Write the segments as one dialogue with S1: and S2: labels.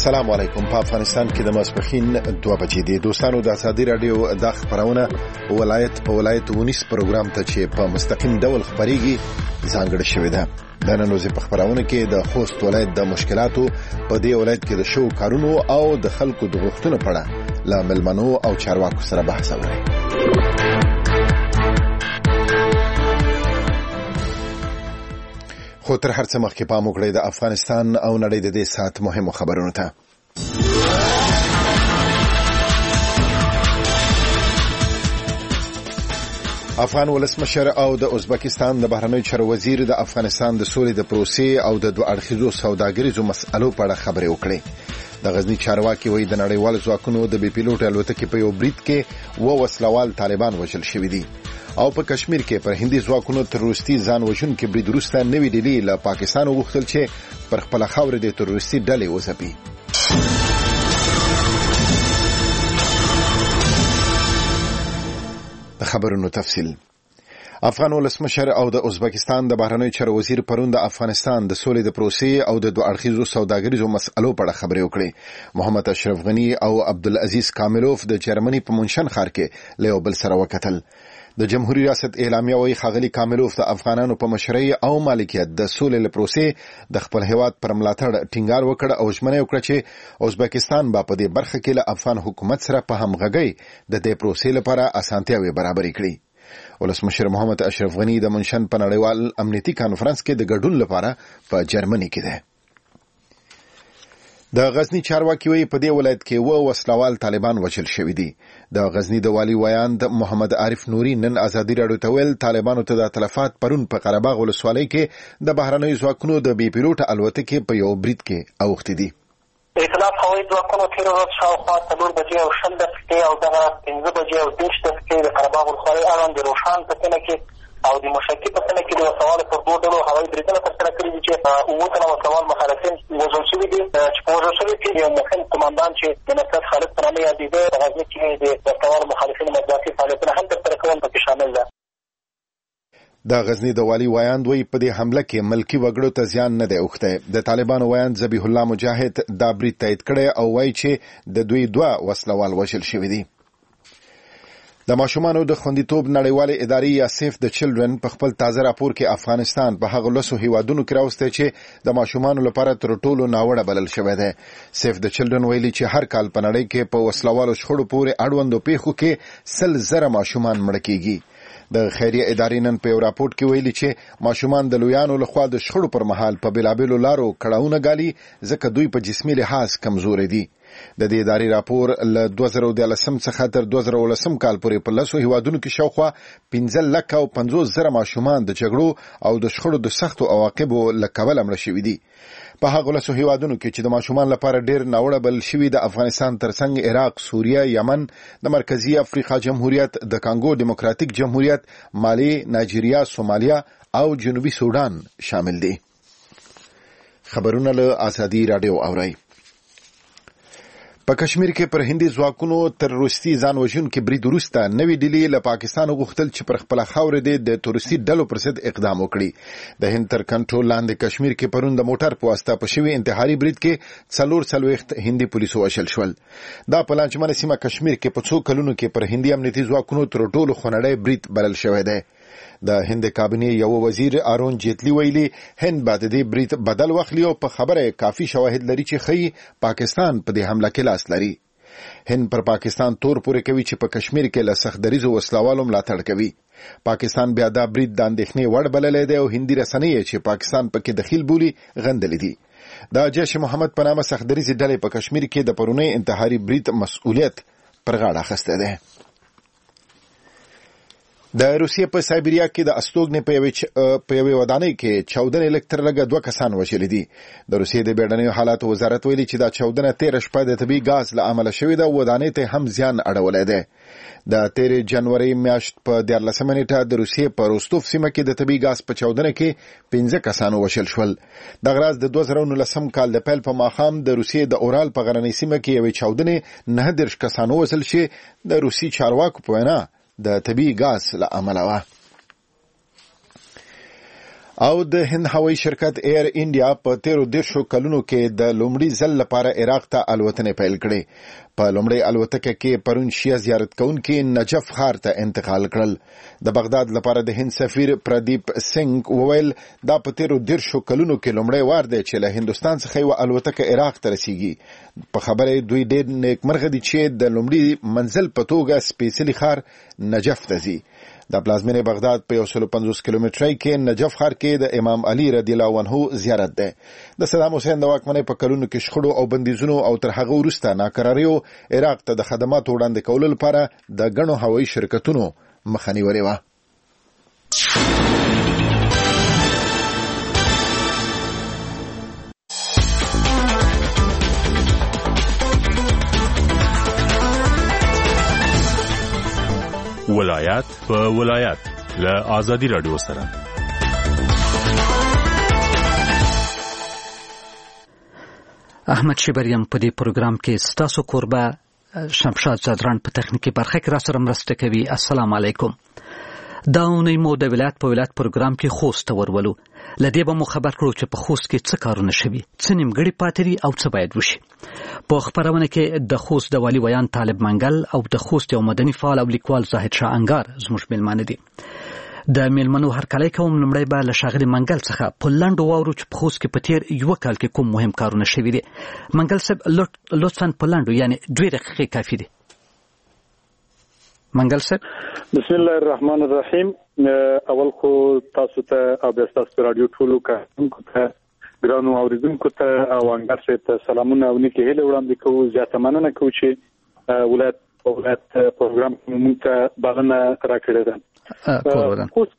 S1: السلام علیکم. په افغانستان کې د ماسپښین 2 بجې دي. دوستانو د ازادي رادیو د خبرونه ولایت په ولایت ونیس پروګرام ته چې په مستقیم ډول خبريږي ځانګړی شوې ده. د نن ورځې په خبرونه کې د خوست ولایت د مشکلاتو په دې ولایت کې د شو کارونو او د خلکو د غوښتنو په اړه له ملمنو او چارواکو سره بحث وکړي. خو تر هر څه مخکې پام وکړئ د افغانستان او نړۍ د دې ساعت مهمو خبرونو ته. افغان ولسمشر او د ازبکستان د بهرنیو چارو وزیر د افغانستان د سولې د پروسې او د دوه اړخیزو سوداګریزو مسألو په اړه خبرې وکړې. د غزنی چارواکي وایي د نړیوالو ځواکونو د بي پیلوټ الوتکې په یو برید کې وسلوال طالبان وژل شوي دي او په کشمیر کې پر هندي ځواکونو تروریستي ځان وژونکي برید وروسته نوې ډلې له پاکستان وغوښتل چې پر خپله خاوره د تروریستي ډلې وځپي. د خبرونو تفصیل. افغان ولسمشر او د ازبکستان د بهرنیو چارو وزیر پرون د افغانستان د سولې د پروسې او د دوه اړخیزو سوداګریزو مسألو په اړه خبرې وکړې. محمد اشرف غنی او عبدالعزیز کاملوف د جرمني په مونشن ښار کې له یو بل سره وکتل. د جمهوریت ریاست اعلامیه وايي ښاغلي کاملوف د افغانانو په مشرۍ او مالکیت د سولې له پروسې د خپل هیواد پر ملاتړ ټینګار وکړ او ژمنه وکړه چې ازبکستان به په دې برخه کې له افغان حکومت سره په همغږۍ د دې پروسې لپاره اسانتیاوې برابرې کړي. ولسمشر محمد اشرف غنی د منشن په نړیوال امنیتي کانفرنس کې د ګډون لپاره په جرمني کې ده. د غزنی چارواکي وایي په دې ولایت کې وسلوال طالبان وژل شوي دي. د غزنی د والي ویاند محمد عارف نوري نن ازادي راډیو ته ویل طالبانو ته د تلفات پرون په قره باغ ولسوالۍ کې د بهرنیو ځواکونو د بي پیلوټ الوتکې په یو برید کې اوښتې دي.
S2: اطلاف هوایي ځواکونو تېره ورځ شاوخوا 4 بجې او 20 دقیقې او دغه 15 بجې او 20 دقیقې د قره باغ ولسوالۍ اړوند د روښان په سیمه کې او د مشکي په سیمه کې د وسوالو پر 2 ډلو هوایي بریدونه ترسره کړي دي چې 9 تنه وسوال مخالفین وژل شوي دي. چې په وژل شوي کې یو مهم قماندان چې د نصرت خالد په نامه یادېده په غزني کې د وسوالو مخالفینو مطبوعاتي فعالیتونه هم ترسره کول پکې شامل ده.
S1: د غزنی د والي ویاند وایي په دې حمله کې ملکی وګړو ته زیان نه دی اوښتی. د طالبانو ویاند ذبیح الله مجاهد دا برید تایید کړی او وایي چې د دوی 2 وسلوال وژل شوي دي. د ماشومانو د خوندیتوب نړیوالې ادارې یا سیف د چلډرن په خپل تازه راپور کې افغانستان په هغه 10 هیوادونو کې راوستی چې د ماشومانو لپاره تر ټولو ناوړه بلل شوی دی. سیف د چلډرن ویلي چې هر کال په نړۍ کې په وسلوالو شخړو پورې اړوندو پیښو کې 100,000 ماشومان مړه کیږي. د خیریه ادارې نن په یو راپورټ کې ویلي چې ماشومان د لویانو لخوا د شخړو پر مهال په بېلابېلو لارو کړاوونه ګالي ځکه دوی په جسمي لحاظ کمزوري دي. د دې ادارې راپور له 2013 څخه تر 2019 کال پورې په 10 هیوادونو کې شاوخوا 15,50,000 ماشومان د جګړو او د شخړو د سختو عواقبو له کبله مړه شوي دي. په هغه 10 هیوادونو کې چې د ماشومان لپاره ډېر ناوړه بلل شوي د افغانستان ترڅنګ عراق، سوریه، یمن، د مرکزی افریقا جمهوریت، د کانګو ډیموکراتیک جمهوریت، مالی، نایجیریا، سومالیا او جنوبي سودان شامل دي. خبرونه له ازادي راډیو اورئ. په کشمیر کې پر هندي ځواکونو تروریستي ځان وژونکي برید وروسته نوې ډلې له پاکستان وغوښتل چې پر خپله خاوره د تروریستي ډلو پر ضد اقدام وکړي. د هند تر کنټرول لاندې کشمیر کې پرون د موټر په واسطه په شوي انتحاري برید کې 44 هندي پولیسو وژل شول. دا په لانجمنه سیمه کشمیر کې په 2 کلونو کې پر هندي امنیتي ځواکونو تر ټولو خونړی برید بلل شوی دی. د هند کابینې یو وزیر آرون جیتلی ویلي هند به د دې برید بدل واخلي او په خبره کافي شواهد لري چې ښیي پاکستان په دې حمله کې لاس لري. هند پر پاکستان تور پورې کوي چې په کشمیر کې له سختدریزو وسلوالو ملاتړ کوي. پاکستان بیا دا برید د اندېښنې وړ بللی دی او هندي رسنۍ چې پاکستان پکې دخیل بولي غندلې دي. د جیش محمد په نامه سختدریزې ډلې په کشمیر کې د پرونی انتحاري برید مسؤلیت پر غاړه اخیستی دی. د روسیې په سایبریا کې د استوګنې په یوې ودانۍ کې چاودنې لږ تر لږه 2 کسان وژلي دي. د روسیې د بیړنیو حالاتو وزارت ویلي چې دا چاودنه 13 شپه د طبیعي ګاز له امله شوې ده. ودانۍ ته هم زیان اړولی دی. د 13 جنوري میاشت په 14 نیټه د روسیې په روستوف سیمه کې د طبیعي ګاز په چاودنه کې 15 کسان وژل شول. دغه راز د 2019 کال د پیل په ماښام د روسیې د اورال په غرنۍ سیمه کې یوې چاودنې 19 کسان وژل شي. د روسي چارواکو په وینا د طبیعي ګاز له امله وه. او د هند هوایي شرکت ایر انډیا په 13 کلونو کې د لومړي ځل لپاره عراق ته الوتنې پیل کړې. په لومړي الوتکه کې پرون شیا زیارت کوونکي نجف ښار ته انتقال کړل. د بغداد لپاره د هند سفیر پردیپ سنگ وویل دا په 13 کلونو کې لومړی وار دی چې له هندستان څخه یو الوتکه عراق ته رسیږي. په خبره دوی ډېر نیکمرغه دي چې د لومړي منزل په توګه سپېڅلي ښار نجف ته ځي. د پلازمینې بغداد په 150 کیلومترۍ کې نجف ښار کې د امام علي رضی الله عنه زیارت ده. د صدام حسین د واکمنۍ په کلونو کې شخړو او بندیزونو او تر هغه وروسته ناکراریو عراق ته د خدماتو وړاندې کولو لپاره د ګڼو هوایي شرکتونو مخه نیولې وه.
S3: ولایت په ولایت له آزادی رادیو سره.
S4: احمد شیبریم په دې پروګرام کې ستاسو کوربه شمشاد زادران په تخنیکی برخه کې را سره مرسته کوي. السلام علیکم. دا اونۍ مو د ولایت په ولایت پروګرام کې خوست ته ورولو. لدې به مو خبر کړو چې په خوست کې څه کارونه شوي، څه نیمګړي پاتې دي او څه باید وشي. په خبرونه کې د خوست د والي ویان طالب منګل او د خوست یو مدني فعال او لیکوال زاهد شاه انګار زموږ میلمانه دي. د میلمنو هرکلی کوم. لومړی به له ښاغلي منګل څخه په لنډو واورو چې په خوست کې په تیر یو کال کې کوم مهم کارونه شوي دي. منګل صاحب لطفا په لنډو یعنی 2 دقیقې کافي دي. منګل صاحب.
S5: بسم الله الرحمن الرحیم. اول خو تاسو ته او د تاسو رادیو ټولو کارونکو ته ګرانو اوریدونکو ته او انګار صاحب ته سلامونه او نیکه هیله وړاندې کوو. زیاته مننه کوو چې ولایت پروګرام موږ ته بلنه راکړې ده. اوس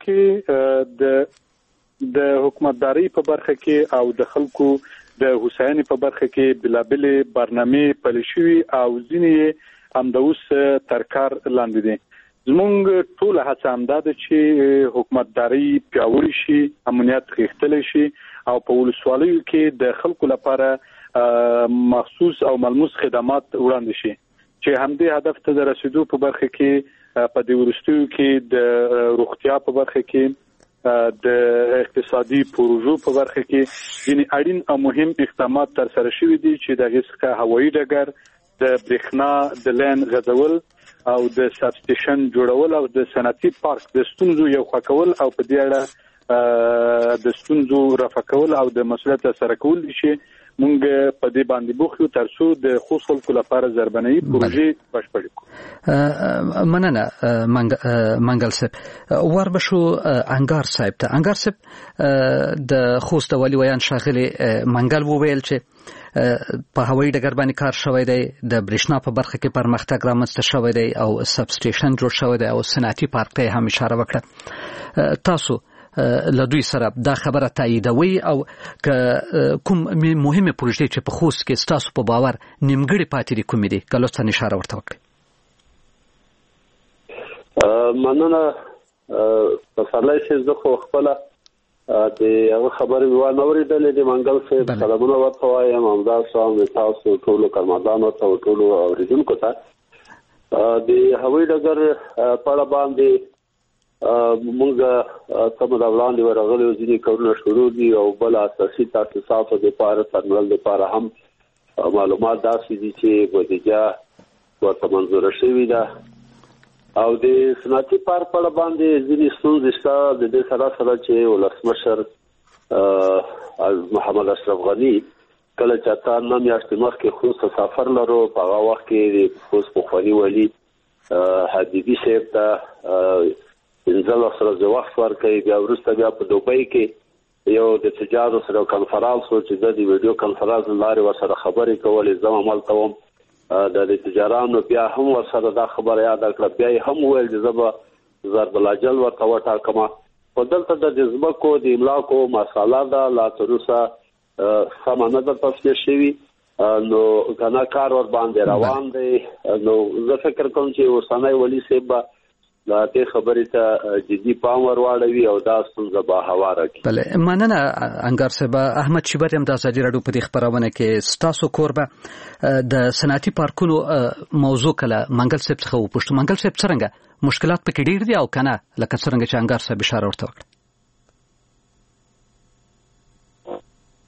S5: کې د حکومتداري په برخه کې او د خلکو د حسیني په برخه کې بلابلې برنامه پلي شوي او ځینې هم د اوس تر کار لاندې دي. زمونږ ټول هڅه هم ده چې حکومتداري پیاوړې شي، امنیت غښتلی شي او په ولسوالیو کې د خلکو لپاره مخصوص او ملموس خدمات وړاندې شي چې همدې هدف ته د رسیدو په برخه کې په دې وروستیو کې د روغتیا په برخه کې د اقتصادي پروژو په برخه کې ځینې اړین او مهم اقدامات تر سره شوي دي چې د غسخه هوایي ډګر، د برېښنا د لین غځول او د سب سټیشن جوړول او د صنعتي پارک د ستونزو یو ښه کول او په دې اړه د ستونزو رفع کول او د مسؤلیت سره کول شي. مونږ په دې باندې بوخو ترڅو د خوست خلکو لپاره ضربنۍ پروژې بشپړې کړو.
S4: مننه منګل صاحب. وربشو انګار صاحب ته. انګار صاحب د خوست والي ویان ښاغلي منګل وویل چې په هوایي ډګر باندې کار شوی دی، د برېښنا په برخه کې پرمختګ رامنځته شوی دی او سب سټیشن جوړ شوی دی او صنعتي پارک ته هم اشاره وکړه. تاسو له دوی سره دا خبره تاییدوي او کوم مهمه پروژې چې په خوست کې ستاسو په باور نیمګړي پاتې دي کومې دي که لطفا اشاره ورته وکړئ.
S6: مننه. پسرلی چې زه خو خپله د هغه خبرې وانه اورېدلې د منګل صاحب سلامونه ورته وایم. همداسې هم د تاسو ټولو کارمندانو ته او ټولو اورېدونکو ته د هوایي ډګر په اړه باندې موږ سم د وړاندې ورغلي ځینې کارونه شروع دي او بل اساسي تاسیساتو دپاره ترمنځ دپاره هم معلومات داسې دي چې بودیجه ورته منظوره شوې ده او د صنعتي پارک په اړه باندې ځینې ستونزې شته. د دې سره سره چې ولسمشر محمد اشرف غني کله چې اته نهه میاشتې مخکې خوست ته سفر لرو، په هغه وخت کې د خوست پخواني والي حبیبي صاحب ته 15 ورځې وخت ورکړی. بیا وروسته بیا په دوبۍ کې یو د تجارو سره کنفرانس و چې د ویډیو کنفرانس لارې ورسره خبرې کولې. زه عملته وم د تجارانو بیا هم ورسره دا خبره یاد کړه. بیا یې هم وویل چې زه به ضرب الاجل ورته وټاکم. خو دلته د ځمکو د املاکو مساله ده لا تر اوسه سمه نه ده تصفیه شوې، نو کنه کار ور باندې روان دی. نو زه فکر کوم چې اوسنی والي صاحب به دا ته خبرې ته جدي پام ورواړوي او دا ستونزه به هواره کړي.
S4: بله مننه انګار صاحب. احمد شیبر هم د ازادي راډیو په دې خبرونه کې ستاسو کوربه د صنعتي پارکونو موضوع کله منګل صاحب څخه وپوښتو. منګل صاحب څرنګه مشکلات پکې ډېر دي او کنه لکه څرنګه چې انګار صاحب اشاره ورته وکړه؟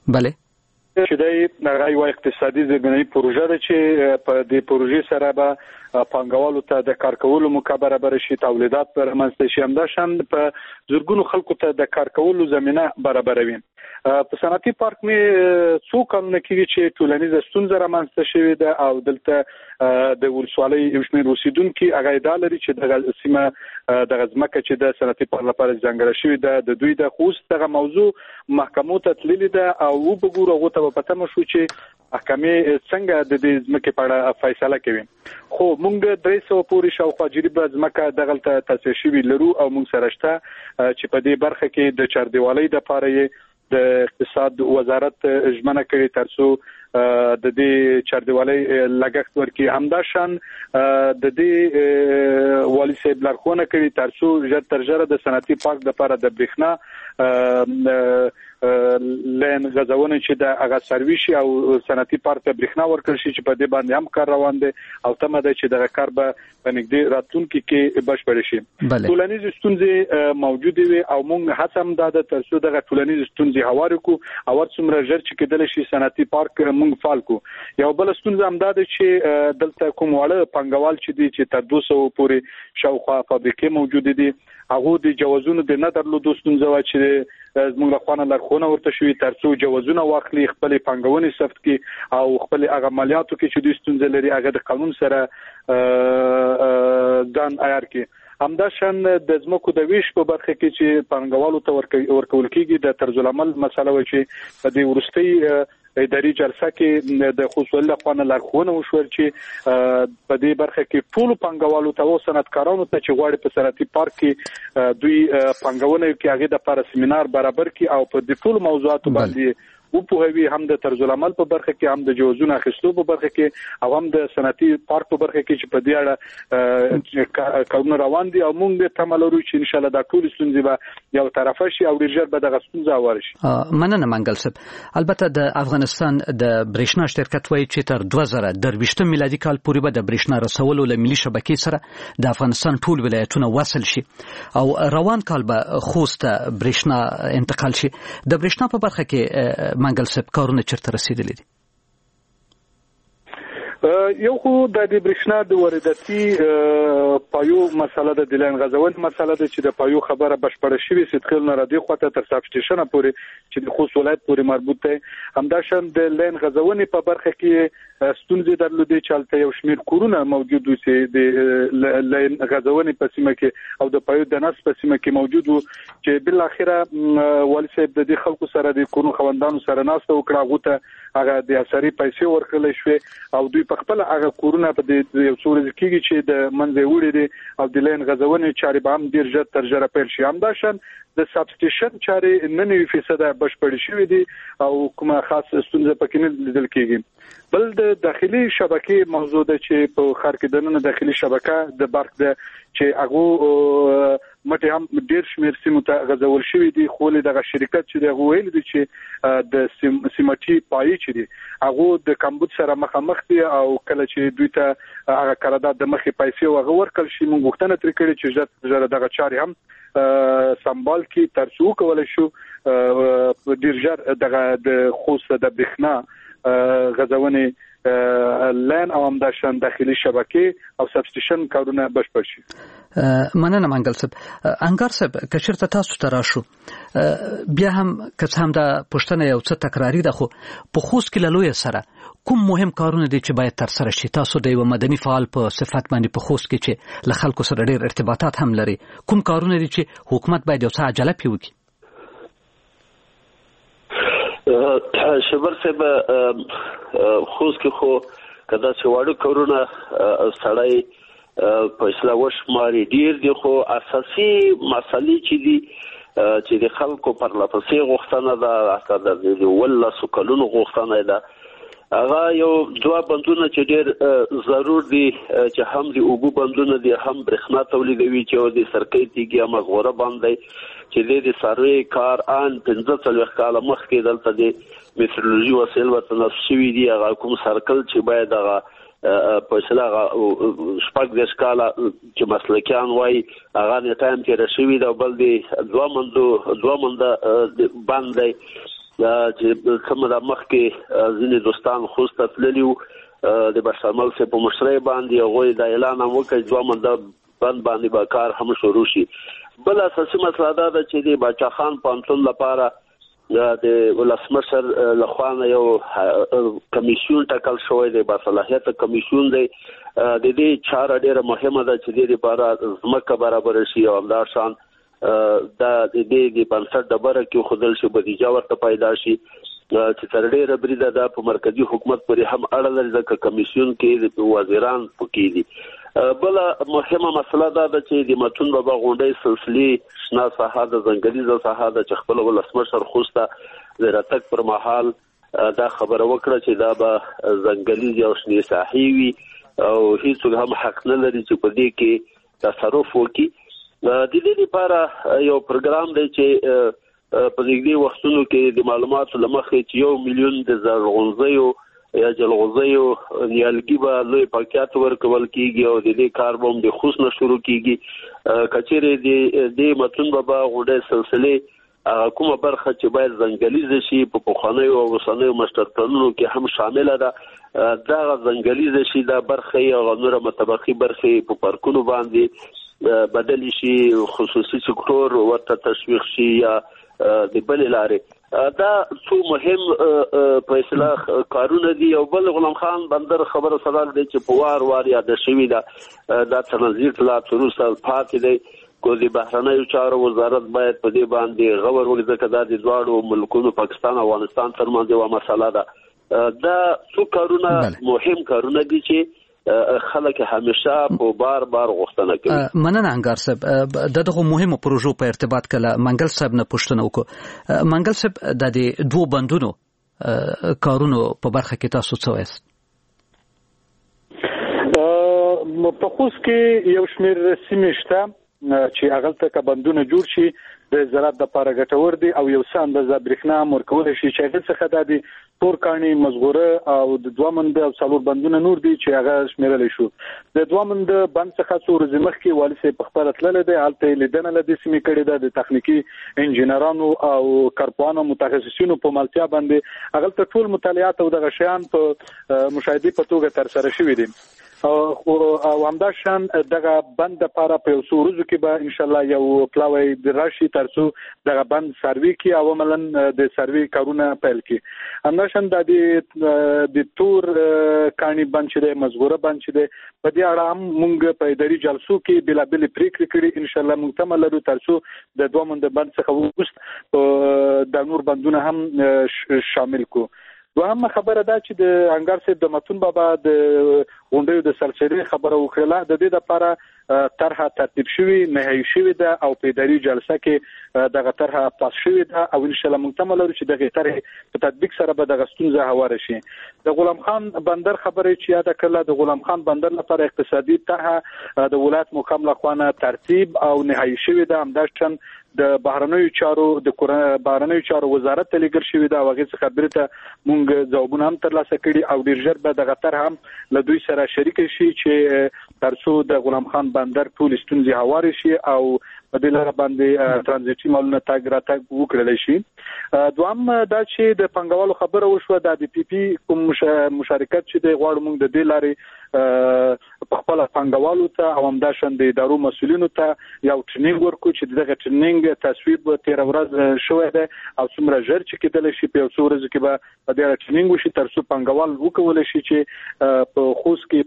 S4: بله
S5: چې د هغه یو اقتصادي ځګنۍ پروژه ده چې په دې پروژې سره به پانګوالو ته د کار کولو موقع برابر شي، تولیدات پرمنځ شي، همداشان په زورګونو خلکو ته د کار کولو زمينه برابروي. په صنعتي پارک می څو کلونه کې چې ټولنیزه ستونزه رامنځته شوې ده او دلته د ولسوالۍ یو شمېر اوسیدونکو هغه ادعا لري چې د سیمه د ځمکه چې د صنعتي پارک لپاره ځانګړې شوې ده د دوی د خوست دغه موضوع محکمو ته تللې ده او وګورو هغه ته پته مو شو چې محکمې څنګه د دې ځمکې په اړه فیصله کوي. خو موږ 300 پورې شاوخوا جریبه ځمکه دغلته تاسیس شوی لرو او موږ سره شته چې په دې برخه کې د چاردیوالۍ د لپاره د اقتصاد وزارت ژمنه کوي ترڅو د دې چاردیوالۍ لګښت ورکړي. همداشان د دې والي صاحب لارښوونه کوي ترڅو ژر تر ژره د صنعتي پارک لپاره د برېښنا لین غځونه چې د هغه سرویس او صنعتي پارک ته برېښنا ورکړل شي چې په دې باندې هم کار روان دي او تمه ده چې دغه کار به په نږدې راتلونکي کې بشپړ شي. ټولنیز ستونزې موجود وي او موږ هڅه هم ده ترڅو دغه ټولنیز ستونزې هوارو کو او څومره ژر چې کېدل شي صنعتي پارک موږ فعال کو. یو بل ستونزه هم ده چې دلته کوم واړه پنګوال چې دي چې تر 200 پورې شاوخوا فابریکې موجود دي هغه د جوازونو د نه درلودو ستونزه و چې زموږ له خوا لارښوونه ورته شوې ترڅو جوازونه واخلي خپل پنګونې ثبت کړي او خپل هغه مالیاتو کې چې د ستونزه لري هغه د قانون سره ځان عیار کړي. همداشان د زمکو د ویش په برخه کې چې پنګوالو ته ورکول کېږي د طرز العمل مسله و چې په دې ورستۍ اداري جلسه کې د خصوصي لخوانه لارښوونه وشول چې په دې برخه کې ټول پنګوالو ته او صنعتکارانو ته چې غواړي په صنعتي پارک کې دوی پنګونه کې هغه د لپاره سیمینار برابر کړي او په دې ټول موضوعاتو باندې او په هوی هم د طرز العمل په برخه کې هم د جوازونو اخیستلو په برخه کې او هم د صنعتي پارک په برخه کې چې په دې اړه کارونه روان دي او موږ ته ملورو چې ان شاء الله دا ټول ستونزې به یو طرفه شي او ډیر به دغه ستونزه واره شي.
S4: مننه منګل صاحب. البته د افغانستان د برېښنا شرکت وایي چې تر 2023 میلادي کال پورې به د برېښنا رسولو له ملي شبکې سره د افغانستان ټول ولایتونه وصل شي او روان کال به خوست برېښنا انتقال شي. د برېښنا په برخه کې منګل صاحب کارونه چیرته رسیدلي دي؟
S5: یو خو د برېښنا د وارداتي پایو مسله د لین غځون مسله ده چې د پایو خبره بشپړه شوې سیدخل نه ردی خواته تر سب سټیشن پورې چې د خوست ولایت پورې مربوط ده. همداشان د لین غځونې په برخه کې ستونزې درلودې چې یو شمېر کورونه موجود وو چې د لین غځونې په سیمه کې او د پایو د نس په سیمه کې موجود وو چې بل اخره والي صاحب د دې خلکو سره د کورونو خوندانو سره ناسته وکړه غوته هغه د اثري پیسې ورکړل شوې او دوی په خپل هغه کورونه په دې یو څو ورځې کېږي چې د منځ وړي دي او د لین غځونې چارې به هم ډیر ژر تر ژره پیل شي. همداشان د سب سټیشن چارې 99% بشپړ شوې دي او کومه خاص ستونزه پکې نه لیدل کېږي. بل د داخلي شبکې موضوع ده چې په خار کې دنه داخلي شبکه د برق ده چې هغه مټه هم ډیر شمیر سیمو ته غځول شوې دي خو له دغه شرکت چې دغه ویل دي چې د سیمټي پای چې دي هغه د کمبود سره مخامخ دي او کله چې دوی ته هغه قرارداد د مخې پیسې او ورکل شي موږ غوښتنه تر کړې چې ژر دغه چاري هم سمبال کی ترڅو کولای شو ډیر ژر دغه د خوست د برېښنا غځونې لین او همداشان داخلي شبکې او سب سټیشن کارونه بشپړ شي.
S4: مننه منګل صاحب. انګار صاحب کشرته تاسو ته راشو بیا هم که هم د پښتنه یو څه تکراری ده خو په خوست کې لوی سره کوم مهم کارونه دي چې باید تر سره شي؟ تاسو د یو مدني فعال په صفت باندې په خوست کې چې له خلکو سره ډېر ارتباطات هم لري کوم کارونه دي چې حکومت باید یو څه عجله پیوکي؟
S6: شبر صاحب خوست کې خو کدا چې واړو کارونه سړی په اصلاح وشماري ډیر دي خو اساسي مسلې چې دي چې د خلکو پر لپسې غوښتنه ده اته د ولا سکلونو غوښتنه ده هغه یو دوه بندونه چې ډیر ضرور دي چې هم د اوبو بندونه دي هم برېښنا تولیدوي چې د سرکې تیږي مغوره باندې چې د سروي کار ان 15 کال مخکې دلته د میټرولوژي وسایل ورته نصب شوي دي هغه کوم سرکل چې باید هغه په اصلاح شپږ د سکالا چې مسلکیان وای هغه نه ټایم کې رسوي دا بل دی دوه منده باندې چې کوم د مخکې ځینې دوستان خوست تللیو د بشرمل سه په مشرۍ باندې هغه د اعلان وکړ چې دوه بند باندې به کار هم شروع شي. بل اساسي مسله دا ده چې د باچا خان پانتون لپاره د ولسمشر لخوا یو کمیشن ټاکل شوی دی، باصلاحیت کمیشن دی. د دې چاره ډیره مهمه ده چې د لپاره ځمکه برابر شي او دا شان د دې بنسټ د بره کې خودل شي بودیجه ورته پیدا شي چې تر ډیره بریده ده په مرکزی حکومت پورې هم اړه لري ځکه کمیشن کې د وزیران پکې دي. بل مهمه مسله دا ده چې د متون بابا غونډې سلسله شنا ساحه د ځنګلیزه ساحه د چخپل ولسمشر خوسته د راتګ پر مهال دا خبره وکړه چې دا به ځنګلیزه او شنې ساحې وي او هیڅ هم حق نه لري چې په دې کې تصرف وکړي. د دې لپاره یو پروګرام دی چې په دې وختونو کې د معلوماتو لمخې چې 1 میلیون د زرغونځیو یا جلغوزیو نیالګي به لوی پاکیات ورکول کیږي او د دې کار به د خوست نه شروع کیږي. کچېره د متون بابا غونډې سلسله کومه برخه چې باید ځنګلیزه شي په پخوانیو او اوسنیو مشترکانو کې هم شامل ده، دا ځنګلیزه شي دا برخه او نور متبقي برخه په پارکونو باندې بدل شي، خصوصي سکتور ورته تشویق شي یا د بل لارې. دا څو مهم فیصله کارونه دي. او بل غلام خان بندر خبره سره دی چې په وار یاد شوی دا ترانزیت لا تروسه پاتې دی. کو د بهرنیو چارو وزارت باید په دې باندې غور وکړي ځکه دا د دواړو ملکونو پاکستان او افغانستان ترمنځ یو مسله ده. دا څو کارونه مهم کارونه دي چې خلک همیشه په بار غوښتنه کوي.
S4: مننه انګار صاحب. دغه مهمه پروژو په ارتباط کله منګل صاحب نه پوښتنه وکړه. منګل صاحب د دې دوه بندونو کارونو په برخه کې تاسو څه وایست؟
S5: په خوست کې یو شمېر سیمې شته چې هغه ته بندونه جوړ شي د زراعت لپاره ګټور دي او یو څه اندازه برېښنا ورکول شي چې هغه څخه د تور کاڼي مزغوره او د دوامند او څلور بندونه نور دي چې هغه شمیرل شو. د دوامند بند څخه څو ورځې مخکې والي سي په خبره تلل دي البته لیدنه لدې سیمې کړي ده د تخنیکی انجنیرانو او کارپوهانو متخصصینو په ملتیا باندې هغه ته ټول مطالعات او د غشيان په مشاهده په توګه تر سره شوې دي او همدا شان دغه بند لپاره په څو ورځو کې به ان شاء الله یو پلاوی د راشي ترڅو دغه بند سروي کې او عملاً د سروي کارونه پیل کې. همدا شان د تور کانی بند چې د مزغوره بند چې د په دې اړه هم موږ په اداري جلسو کې بلابل پریکړې کړې ان شاء الله موږ تمل لرو ترڅو د دوامند بند څخه وګست د نور بندونه هم شامل کو. دوهم خبره ده چې د انګار صاحب د متون بابا د غونډې د سلسله خبره وکړه د دې لپاره طرحه ترتیب شوی نهایی شوی ده او په اداري جلسه کې دغه طرحه پاس شوی ده او ان شاء الله مکمل لري چې دغه طرحه په تطبیق سره به دغه ستونزه هواره شي. د غلام خان بندر خبره چې یاد کړل د غلام خان بندر لپاره اقتصادي طرحه د ولایت مکمل خوانه ترتیب او نهایی شوی ده. همداشتن د بهرنیو چارو وزارت ته لګل شوی دا واغې څخه برته مونږ ځوابونه هم ترلاسه کړي او ډیر ژر به دغه طرح هم له دوی سره شریک شي چې ترڅو د غلام خان بندر ټول ستونزې هواري شي او په دې لاره باندې ترانزیتي مالونه تاګ راتګ وکړل شي. دوام دا چې د پنګوالو خبره وشوه د پی پی کوم مشارکت چې د غواړو موږ د دې لارې په خپل پنګوالو ته او همداشان د ادارو مسولینو ته یو ټریننګ ورکو چې دغه ټریننګ تصویب 13 ورځې شوې ده او څومره ژر چې کېدل شي په څو ورځې کې به په دې ټریننګ وشي ترڅو پنګوال وکول شي چې په خوست کې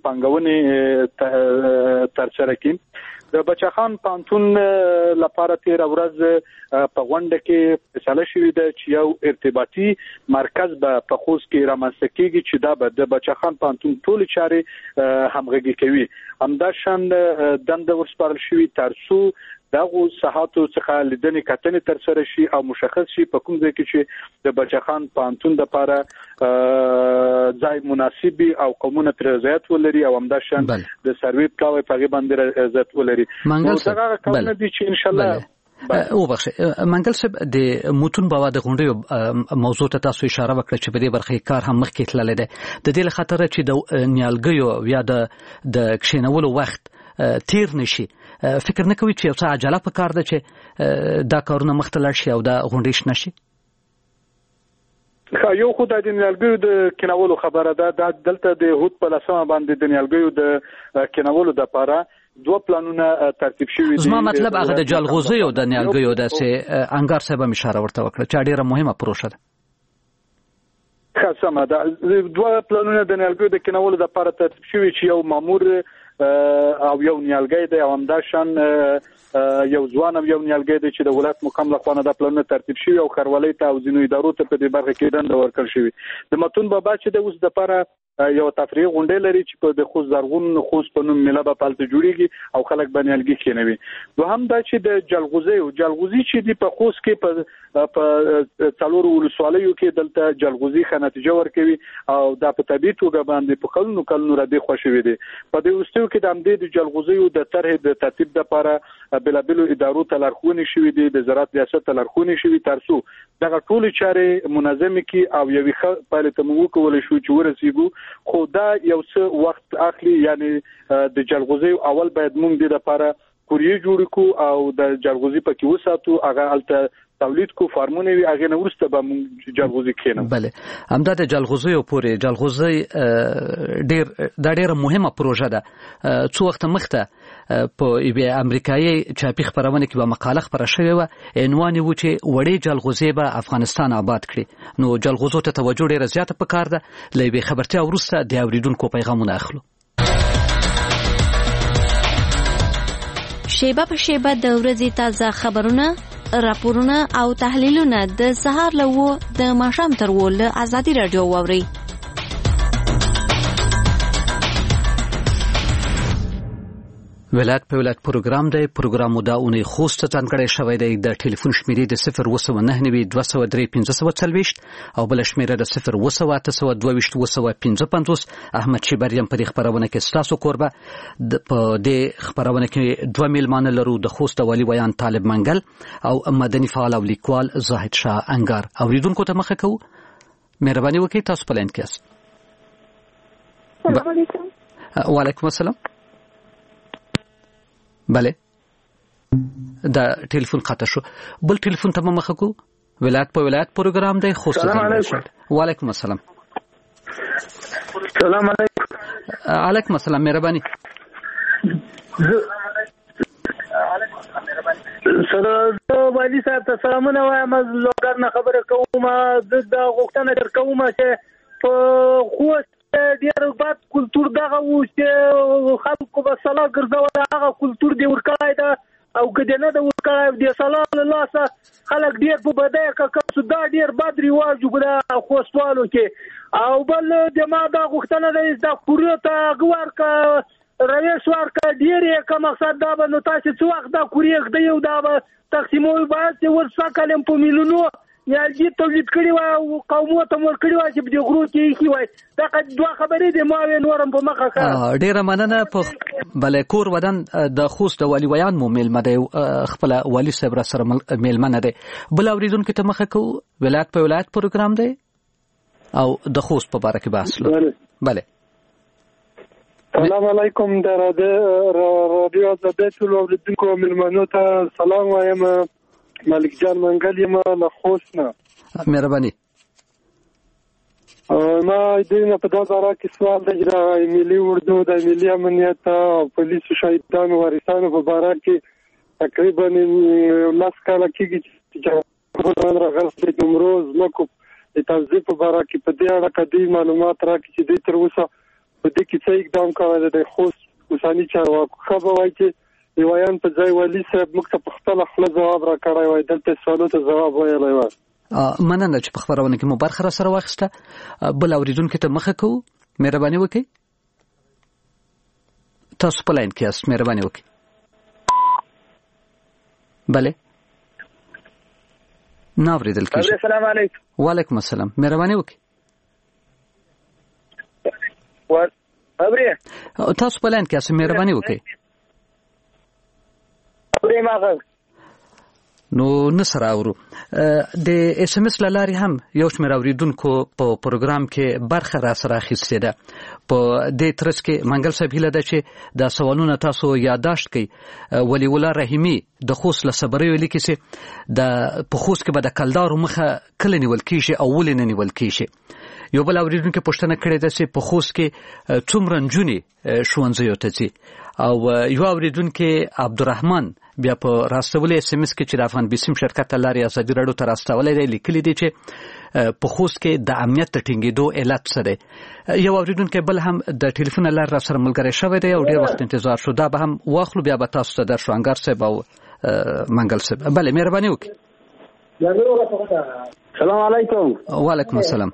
S5: پنګونې ترسره کړي. د بچا خان پانتون لپاره 13 ورځ په غونډه کې فیصله شوې ده چې یو ارتباطي مرکز به په خوست کې رامنځته کیږي چې دا به د بچا خان پانتون ټول چارې همغږي کوي. همداشان دنده ورسپارل شوې ترڅو دغه ساحاتو څخه لیدنې کتنې تر سره شي او مشخص شي په کوم ځای کې چې د بچا خان پانتون لپاره ځای مناسب او قومونه ترزیات ولري او همداشان د سروي پلاوی په باندې عزت ولري. دا کارونه دي چې ان شاء الله
S4: او بخښه منګل صاحب د متون بابا د غونډې موضوع ته تاسو اشاره وکړه چې په دې برخه کار هم مخکې تللی دی. د دې له خاطر چې د نیالګیو یا د کښینولو وخت تیر نشي فکر نه کوي چې یو څه عجله په کار ده چې دا کارونه مخته لاړ شي او دا غونډې نشي؟
S5: یو خو د نیالګیو د کینولو خبره ده دلته د هوت په لسمه باندې د نیالګیو د کینولو د لپاره دوه پلانونه ترتیب شوي دي.
S4: زما مطلب هغه د جلغوزیو د نیالګیو د سه انګار صاحب اشاره ورته وکړه چې ډیره مهمه پروسه ده.
S5: خاصه ده دوه پلانونه د نیالګیو د کینولو د لپاره ترتیب شوي چې یو مامور او یو نیالګی دی او همداشان یو ځوان او یو نیالګی دی چې د ولایت مقام له خوا د پلانونو ترتیب شوي او خرولۍ ته او ځینو ادارو ته په دې برخه کې دنده ورکړل شوي. د متون بابا چې د اوس د لپاره یو تفریح غونډه لري چې په د خوست زرغون خوست په نوم مله به پالته جوړیږي او خلک به نیالګي کینوي. دوهم دا چې د جلغوزي چې دی په خوست کې په څلورو ولسوالیو کې دلته جلغوزي ښه نتیجه ورکوي او دا په طبیعي توګه باندې په کلونو را دی خوشوي دي. په دې وروستیو کې د همدې د جلغوزیو د طرح د ترتیب لپاره بلابلو ادارو ته لارښوونې شوې دي، د زراعت ریاست ته لارښوونې شوې ترڅو دغه ټولې چارې منظمې کړي او یوې ښه پایلې ته موږ وکولی شو چې ورسېږو. خو دا یو څه وخت اخلي، یعنی د جلغوزیو اول باید موږ دې لپاره کوریه جوړ کړو او د جلغوزي پکې وساتو، هغه هلته تولید کو فارمونه وي، هغه نه ورسته به موږ جلغوزي کینو.
S4: بله همدا د جلغوزیو پورې جلغوزي ډیره مهمه پروژه ده. څو وخت مخته په یوه امریکایي چاپی خبرونه کې به مقاله خبره شوې و، عنوان و چې وړې جلغوزي به افغانستان آباد کړي. نو جلغوزو ته توجه ډیره زیاته پکار ده. لې خبرتیا ورسته د اوریدونکو پیغامونه اخلو.
S7: شیبه په شیبه د ورځې تازه خبرونه، راپورونه او تحلیلونه د سهار له 9 د ماښام تر 10 له ازادي رادیو واوري.
S4: ولایت په ولایت پروګرام دی. پروګرام دا اونۍ خوست ته ځانګړی شوی دی. د ټلیفون شمیرې د 0299203 او بل شمیره د 02822 احمد شیبریم په دې خبرونه کې ستاسو کوربه. په دې خبرونه کې دوه میلمانه لرو، د خوست والی ویان طالب منګل او مدني فعال او لیکوال زاهد شاه انګار. اوریدونکو ته مخه کوو، مهرباني وکړئ تاسو په لاین کې یاست.
S8: السلام علیکم.
S4: وعلیکم السلام. بله دا ټلیفون قطع شو. بل ټلیفون ته مخه کو. ولایت په ولایت پروګرام دی. خوست.
S8: السلام علیکم.
S4: وعلیکم السلام.
S8: السلام علیکم.
S4: علیکم السلام. مهرباني.
S8: سره والی صاحب ته سلامونه وایم. لوګر نه خبره کوم. د غوښتنه کوم چې په خوست ډیر بد کلچر دغه و چې خلکو په سلا ګرځول، هغه کلچر دی ورکړای دا او کله نه د ورکړای دی سلا الله خلک ډیر په بدای کا دا ډیر بد ریواج په خوستوالو کې. او بل د ما دا غوښتنه ده د کوریه ته غوړ کا رئیس ورکا ډیر کا مقصد دا به نو تاسو څو وخت دا کوریه د یو دا تقسیموي باید چې ورسکلم په میلیونو یا دې تولید کړي او قومو ته مور کړي چې د غرو کې کی وای. دا دوه خبرې دي ما نورم په مخه کړه.
S4: ډیره مننه. په بل کور ودان د خوست والی ویان مو میلمه دی، خپل والی صاحب سره میلمه دی. بل اوریدونکو ته مخه کو. ولایت په ولایت پروګرام دی او د خوست په اړه کې بحث لرو. بله
S8: السلام علیکم. د رادیو آزادۍ ټول اوریدونکو میلمنو ته سلام وایم. ملک جان منګل یم له خوست نه.
S4: مهرباني.
S8: ما دې په دغه اړه کې سوال دی چې د ملي اردو د ملي امنیت او پولیسو شهیدانو وارثانو په اړه کې تقریبا 10 کاله کېږي چې راغلی د عمروز مکو د توزیع په اړه کې په دې اړه کدي معلومات راکړي چې د تر اوسه په دې کې څه اقدام کړی د خوست اوساني چارواکو. خبر وایي چې ویان په ځای والی صاحب موږ ته په خپل خپل جواب را کړی وای، دلته سوالو ته جواب ویلی و.
S4: مننه چې په خبرونه کې مو برخه را سره واخیسته. بل اوریدونکو ته مخه کوو، مهرباني وکړئ تاسو په لاین کې یاست. مهرباني وکړئ. بله نه اوریدل کېږي.
S8: السلام علیکم.
S4: وعلیکم السلام. مهرباني وکړئ. تاسو په لاین کې یاست. مهرباني وکړئ. نو نسره اورو د اس ام اس لاري هم یو شمېر اوریدونکو په پروګرام کې برخه را سره اخیستې ده. په دې ترڅ کې منګل صاحب هیله ده چې دا سوالونه تاسو یادداشت کړئ. ولی الله رحیمی د خوست له صبري ویلي کې چې د په خوست کې به د کلدارو مخه کله نیول کیږي او ولې نه نیول کیږي. یو بل اوریدونکو پوښتنه کړې ده چې په خوست کې څومره نجونې ښوونځیو ته ځي او یو اوریدونکو عبدالرحمن بیا په راستولې اس ام اس کې چې د افغان بیسیم شرکت لاري ازادي راډیو ته راستولې دی لیکلي دي چې په خوست کې د امنیت ټینګېدو علت څه دی. یو اوریدونکو بل هم د ټلیفون لار را سره ملګری شوی دی او ډیر وخت انتظار شو. دا به هم واخلو بیا به تاسو ته درشو انګار صاحب او منګل صاحب. بله مهرباني وکړئ.
S9: سلام علیکم.
S4: وعلیکم السلام.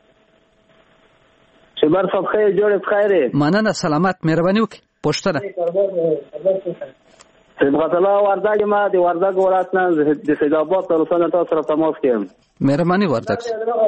S9: شبر صاحب خیر جوړ خیره.
S4: مننه سلامت. مهرباني وکړئ. پوښتنه
S9: صبغت الله وردگ ما دی وردگ ولایت نه د سید آباد تر تاسو سره تماس کوم.
S4: مهرباني وردگ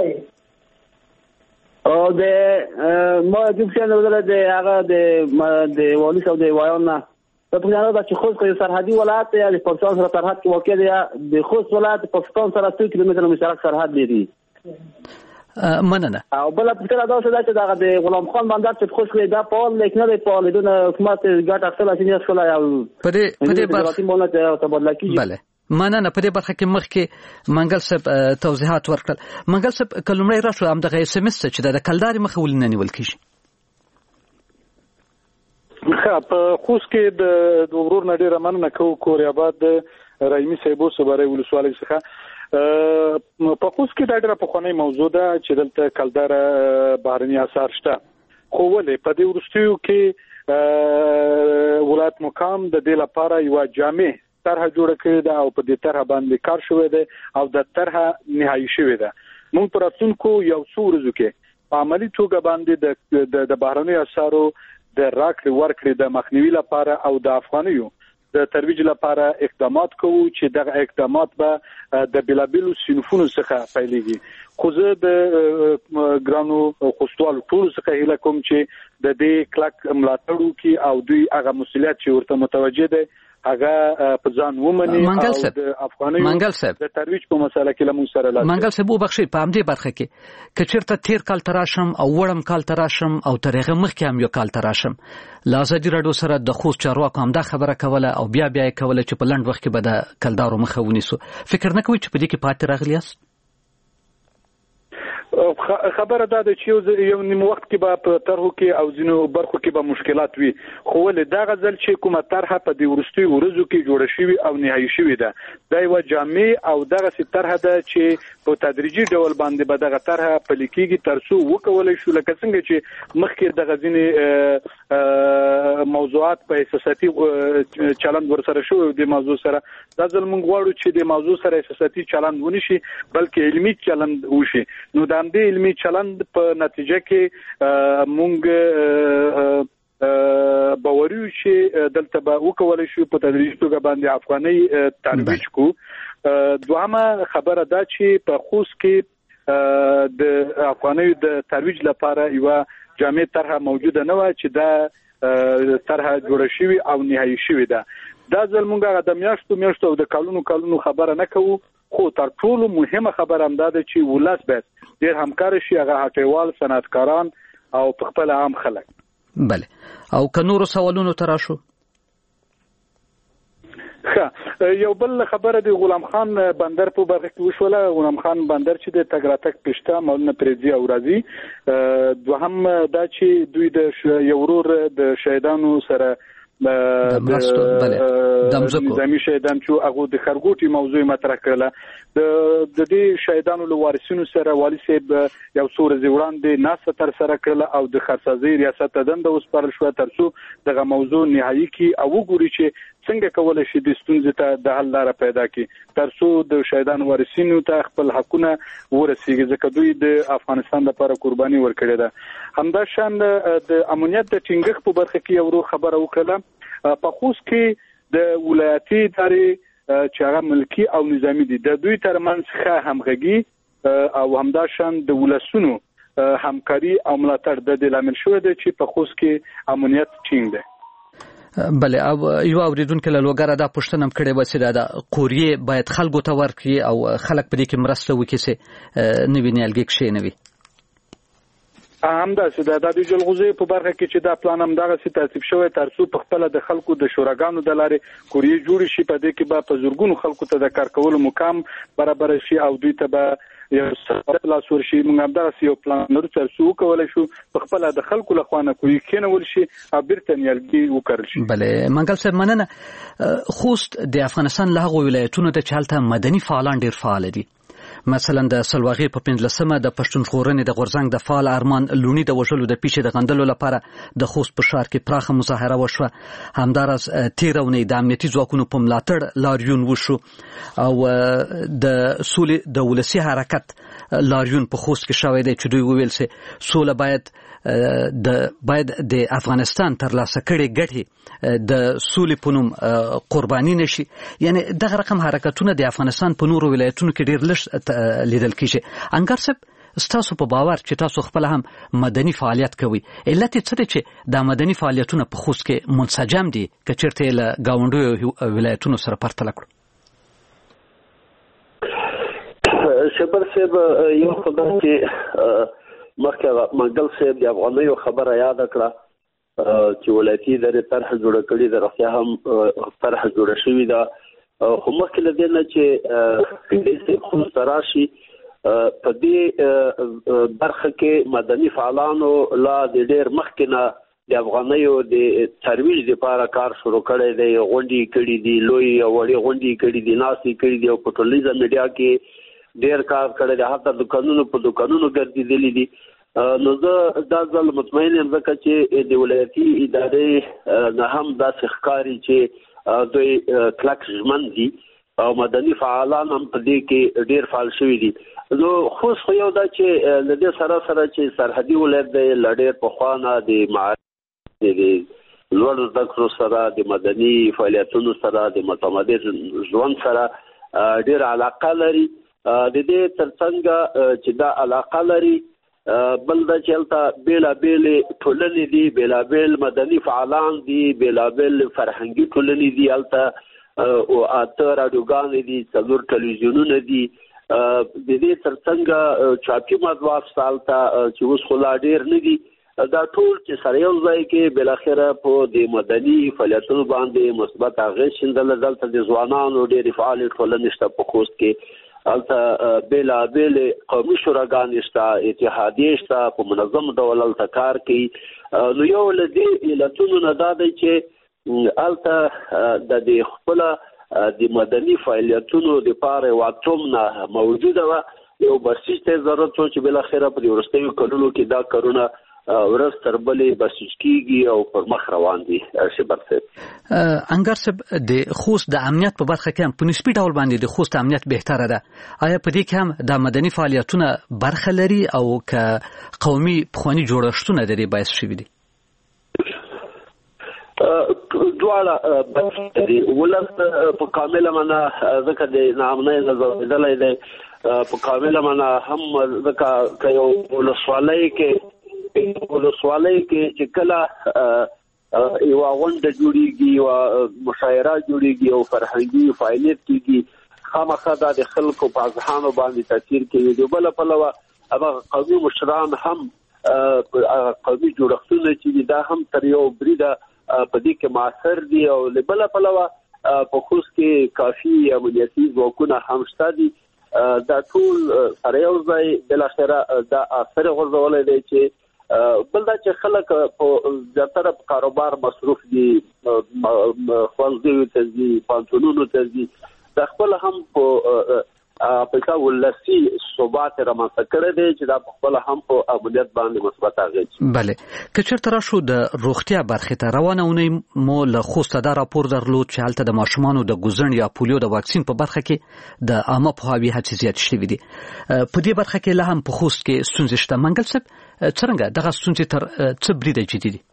S9: او د ما دوکشن ولر د هغه د والی صاحب د وایان نه په پوښتنه ده چې خوست یو سرحدي ولایت دی د پاکستان سره سرحد کې واقع دی. د خوست ولایت پاکستان سره 2 کیلومتر مشترک سرحد لري.
S4: مننه.
S9: او بل پوښتنه دا څه ده چې دغه د غلام خان بندر چې خوست کې دا پال لیکنه دی پال دون حکومت ګټ اخلي چې نه اخلي او
S4: په دې برخه
S9: مونږ ته تبادله کیږي.
S4: بله مننه. په دې برخه کې مخکې منګل صاحب توضیحات ورکړل. منګل صاحب کلمړی راشو هم دغه اس ام اس چې د کلداري مخه ولنه نیول کیږي.
S5: په خوست کې د ورور نډیر مننه کو کوریا آباد رایمی صاحب صبري ولسوالۍ څخه په خوست کې دا ډېره پخوانۍ موضوع ده چې دلته کلدار بهرني آثار شته. خو ولې په دې وروستیو کې ولایت مقام د دې لپاره یو جامع طرح جوړ کړی ده او په دې طرح باندې کار شوی دی او د طرح نهایی شوی ده. موږ پر راتلونکو یو څو ورځو کې په عملی توګه باندې د بهرني آثارو د راکړې ورکړې د مخنیوي لپاره او د افغانیو د ترویج لپاره اقدامات کوو چې دغه اقدامات به د بلابلو صنفونو څخه پیلېږي. خو زه د ګرانو خوستوالو ټول څخه هیله کوم چې د دې کلک ملاتړ وکړي او دوی هغه مسؤلیت چې ورته متوجه دي هغه په ځان ومني او د افغانیو د ترویج په مسله کې لمون سره لاس.
S4: منګل صاحب وبخښئ په همدې برخه کې کچېرته تیر کال تراشم او وړم کال تراشم او ترغه مخکې هم یو کال تراشم لازدي راډیو سره د خوست چارواکو هم دا خبره کوله او بیا کوله چې په لند وخت کې به د کلدارو مخه ونیسو. فکر نه کوئ چې په دې کې پاتې راغلی یاست؟
S5: خبره دا ده چې یو نیم وخت کې به په طرحو کې او ځینو برخو کې به مشکلات وي. خو ولې دا غزل چې کومه طرحه په دې وروستي ورځو کې جوړه شوې او نهایی شوې ده دا یو جامع او دغه سي طرحه ده چې په تدریجي ډول باندې به دغه طرحه پلي کېږي تر څو وکولای شو لکه څنګه چې مخکې دغه ځینې موضوعات په احساساتي چلند ورسره شو د موضوع سره دا ځل موږ غواړو چې د موضوع سره احساساتي چلند ونشي بلکې علمي چلند وشي. نو د همدې علمي چلند په نتیجه کې موږ باوري چې دلته به وکولای شو په تدریجي توګه باندې افغاني ترویج کو. دوهمه خبره دا چې په خوست کې د افغاني د ترویج لپاره یو جامع طرح موجوده نه و چې دا طرح جوړه شوی او نهایی شوی ده. دا ځل موږ د میاشتو او د کالونو خبره نه کوو. خو تر ټولو مهمه خبره هم ده چې ولس باید ډېر همکار شي هغه هټیوال صنعتکاران او په خپل عام خلک.
S4: بله او که نورو سوالونو ته راشو.
S5: یو بل خبره د غلام خان بندر په برخه کې وشوله. غلام خان بندر چې د تګراتک پښتا مولنا پریزي او راځي دوهم دا چې دوی د یو ورور د شهیدانو سره د نظامی شهیدان چې هغه د خرګوټي موضوع مطرح کړله د دې شهیدانو له وارثینو سره والی صاحب یو څو ورځې وړاندې ناسته تر سره کړله او د خرڅازي ریاست ته دنده وسپارل شو تر څو دغه موضوع نهایی کی او وګوري چې څنګه کولای شي د ستونزې ته د حل لاره پیدا کړي تر څو د شهیدانو وارثینو ته خپل حقونه ورسیږي ځکه دوی د افغانستان لپاره قرباني ورکړې ده. همدا شان د امنیت د ټینګښت په برخه کې یو خبره وکړه. په خوست کې د ولایتي ادارې چې هغه ملکی او نظامی دي د دوی ترمنځ ښه همغږي او همدا شان د ولسونو همکاري او ملاتړ د لامل شوی دی چې په خوست کې امنیت ټینګ دی.
S4: بله او یو اوریدونکو له لوګره دا پوښتنه هم کړې و چې دا قوریه باید خلکو ته ورکړي او خلک په دې کې مرسته وکړي چې نوی نیالګي کښېنوي.
S5: همداسې د د جلغوزي په برخه کې چې دا پلان هم دغه سي ترتیب شوی ترڅو په خپل د خلکو د شوراګانو د لارې قوریه جوړ شي، په دې کې به په زورګونو خلکو ته د کار کولو مقام برابر شي او دوی ته به یو څه ورشي. موږ هم دغه یو پلان لرو ترڅو وکولای شو په خپل د خلکو له خوا نه کوی کېنول شي او بیرته نیالګي وکړل شي.
S4: بله منګل صاحب مننه. خوست د افغانستان له هغو ولایتونو د چالتہ مدني فعالان ډیر فعال دي. مثلا د سلواغې په 15مه د پښتون ژغورنې د غورځنګ د فعال ارمان لونی د وژلو د پیښې د غندلو لپاره د خوست په ښار کې پراخه مظاهره وشوه. همداراز تیرونې د امنیتي ځواکونو په ملاتړ لاریون وشو او د سولې د ولسي حرکت لاریون په خوست کې شوی دی چې دوی وویل چې سوله باید د افغانستان ترلاسه کړي ګټې د سولې په نوم قرباني نشي. یعنی دغه رقم حرکتونه د افغانستان په نورو ولایتونو کې ډیر لږ لیدل کیږي. انګار صاحب ستاسو په باور چې تاسو خپل هم مدني فعالیت کوي، علت څه دی چې دا مدني فعالیتونه په خوست کې منسجم دي که چیرته له گاونډیو ولایتونو سره پرتله کړو؟
S6: شبر صاحب یو خبره چې مخکې منګل صاحب د افغانیو خبره یاد کړه چې ولایتي ادارې طرح جوړه کړې ده، رښتیا هم طرح جوړه شوې ده. خو مخکې له دې نه چې خوست راشي په دې برخه کې مدني فعالانو لا د ډېر مخکې نه د افغانیو د ترویج لپاره کار شروع کړی دی. غونډې کړي دي، لوی او وړې غونډې کړي دي، ناستې کړي دي او په ټولنیزه میډیا کې ډېر کار کړی دی، حتی دکانونو ګرځېدلي دي. نو زه دا ځل مطمئن یم ځکه چې د ولایتي ادارې نه هم داسې ښکاري چې دوی کلک ژمن دي او مدني فعالان هم په دې کې ډېر فعال شوي دي. نو خوست خو یو دا چې له دې سره چې سرحدي ولایت دی، له ډېر پخوا نه د لوړو زده کړو سره، د مدني فعالیتونو سره، د متمدن ژوند سره ډېر علاقه لري. د دې ترڅنګ چې دا علاقه لري بل دا چې هلته بېلابېلې ټولنې دي، بېلابېل مدني فعالان دي، بېلابېل فرهنګي ټولنې دي، هلته 8 راډیوګانې دي، 4 ټلویزیونونه دي. د دې ترڅنګ چاپي مطبوعات شته هلته چې اوس خو لا ډېر نه دي. دا ټول چې سره یو ځای کې بالاخره په د مدني فعالیتونو باندې مثبت اغېز شیندله. دلته د ځوانانو ډېرې فعالې ټولنې شته په خوست کې، هلته بېلابېلې قومي شوراګانې شته، اتحادیې شته، په منظم ډول هلته کار کوي. نو یو له دې علتونو نه دا دی چې هلته د خپله د مدني فعالیتونو دپاره یوه اتومنه موجوده وه، یو بسیج ته ضرورت و چې بالاخره په دې وروستیو کلونو کې دا کارونه ورځ تر بلې بسیج کېږي او پر مخ روان دي. شبر صاحب
S4: انګار صاحب د خوست د امنیت په برخه کې هم په نسبي ډول باندې د خوست امنیت بهتره ده. آیا په دې کې هم د مدني فعالیتونه برخه لري او که قومي پخواني جوړښتونه د دې باعث شوي دي؟
S6: دواړه دي. ولس په کامله معنا ځکه د ناامنۍ نه ځورېدلی دی، په کامله معنا هم ځکه که یو ولسوالۍ کې چې کله یوه غونډه جوړېږي، یوه مشاعره جوړېږي، یو فرهنګي فعالیت کېږي، خامخا دا د خلکو په اذهانو باندې تاثیر کوي. د بله پلوه هغه قومي مشران هم قومي جوړښتونه چې دي دا هم تر یو بریده په دې کې مؤثر دي او له بله پلوه په خوست کې کافي امنیتي ځواکونه هم شته دي. دا ټول سره یو ځای بالاخره دا اثر غورځولی دی چې بل دا چې خلک په زیاتره په کاروبار مصروف دي، ښوونځیو ته ځي، پوهنتونونو ته ځي، دا خپل هم په افریقا ولسي ثبات رامنځته کړی دی چې دا په خپله هم په امنیت باندې مثبت اغېز.
S4: بله که چېرته راشو د روغتیا برخې ته، روانه اونۍ مو له خوسته دا راپور درلود چې هلته د ماشومانو د ګوزڼ یا پولیو د واکسین په برخه کې د عامه پوهاوي هڅې زیاتې شوي دي. په دې برخه کې لا هم په خوست کې ستونزې شته. منګل صاحب څرنګه دغه ستونزې تر څه بریده جدي دي؟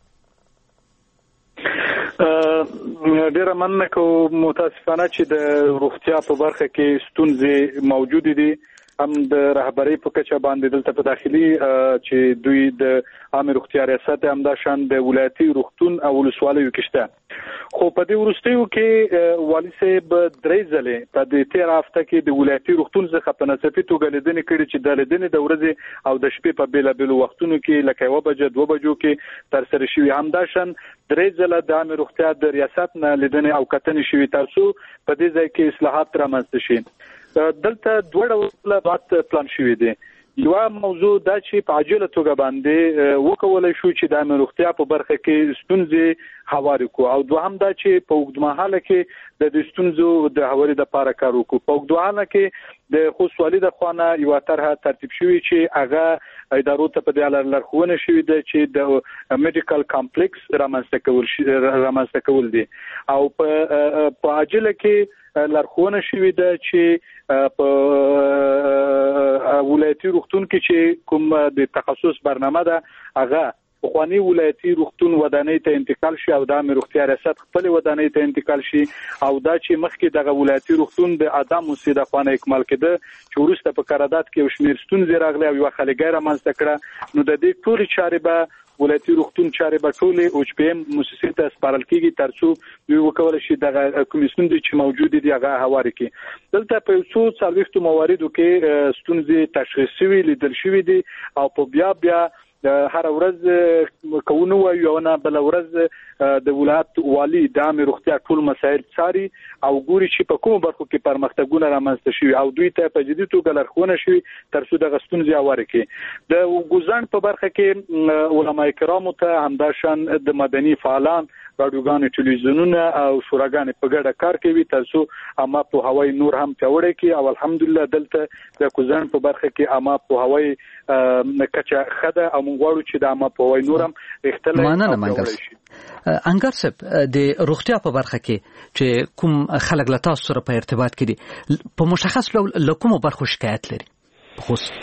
S5: ډیره مننه کوم. متاسفانه چې د روغتیا په برخه کې ستونزې موجود دي. هم د رهبری په کچه باندې دلته په داخلي چې دوی د عامه روغتیا ریاست هم دا شان د ولایتي روغتون او ولسوالیو کې شته. خو په دې وروستیو کې والي صاحب درې ځلې په دې تیر هفته کې د ولایتي روغتون څخه په ناڅاپي توګه لیدنې کړې چې د لیدنې د ورځې او د شپې په بیلابیلو وختونو کې لکه 1 بجه 2 بجو کې تر سره شوي. همدا شان درې ځله د عامه روغتیا د ریاست نه لیدنې او کتنې شوي ترڅو په دې ځای کې اصلاحات رامنځته شي. دلته دوه ډوله بحث پلان شوی دی. یو موضوع دا چې په عاجله توګه باندې وکولای شو چې د عامه روغتیا په برخه کې ستونزې هواري کو، او دوهم دا چې په اوږدمهاله کې د ستونزو د هواري لپاره کار وکړو. په اوږدمهاله کې د خصوصي د خوانه یو طرحه ترتیب شوی چې هغه ادارو ته په دې لارښوونه شوی دی چې د میډیکل کمپلیکس رامنځته کول دي، او په عاجله کې لارښوونه شوی ده چې په ولایتي روغتون کې چې کوم د تخصص برنامه ده هغه پخوانی ولایتي روغتون ودانۍ ته انتقال شي او د عامه روغتیا ریاست خپل ودانۍ ته انتقال شي، او دا چې مخکې دغه ولایتي روغتون د ادم مسیده خوانه اکمال کړه چې ورسته په قرارداد کې وشمیر ستونزې راغلي او یو خلګۍ رامنځته کړه. نو د دې ټولې چارې به ولایتي روغتون چارې به ټولې او چې پم مؤسسې ته سپارل کیږي ترڅو دوی وکول شي دغه کومیسیون چې موجود دي هغه هواري کوي. دلته په څو څلويختو مواردو کې ستونزې تشخیص شوي لیدل شوي دي، او په بیا هر ورځ کوونه وایو نه بل ورځ د ولایت والی د عامه روغتیا ټول مسایل څاري او ګوري چې په کومه برخو کې پرمختګونه رامنځته شوي او دوی ته په جدي توګه لارښوونه شوي ترڅو د ستونزې هواري کړي. د ګوزان په برخه کې علما کرامو ته همداشان د مدني فعالان رادیوګان ټلویزیونونه او شوراګان په ګډه کار کوي ترڅو اما په هوای نور هم پیوړی کی، او الحمدلله دلته د ګوزان په برخه کې اما په هوای کچا خده او موږ غواړو چې د اما په هوای نور هم اختلاف
S4: انګار صاحب د روغتیا په برخه کې چې کوم خلک له تاسو سره په ارتباط کې دي په مشخص له کومو برخو شکایت لري؟ خصوص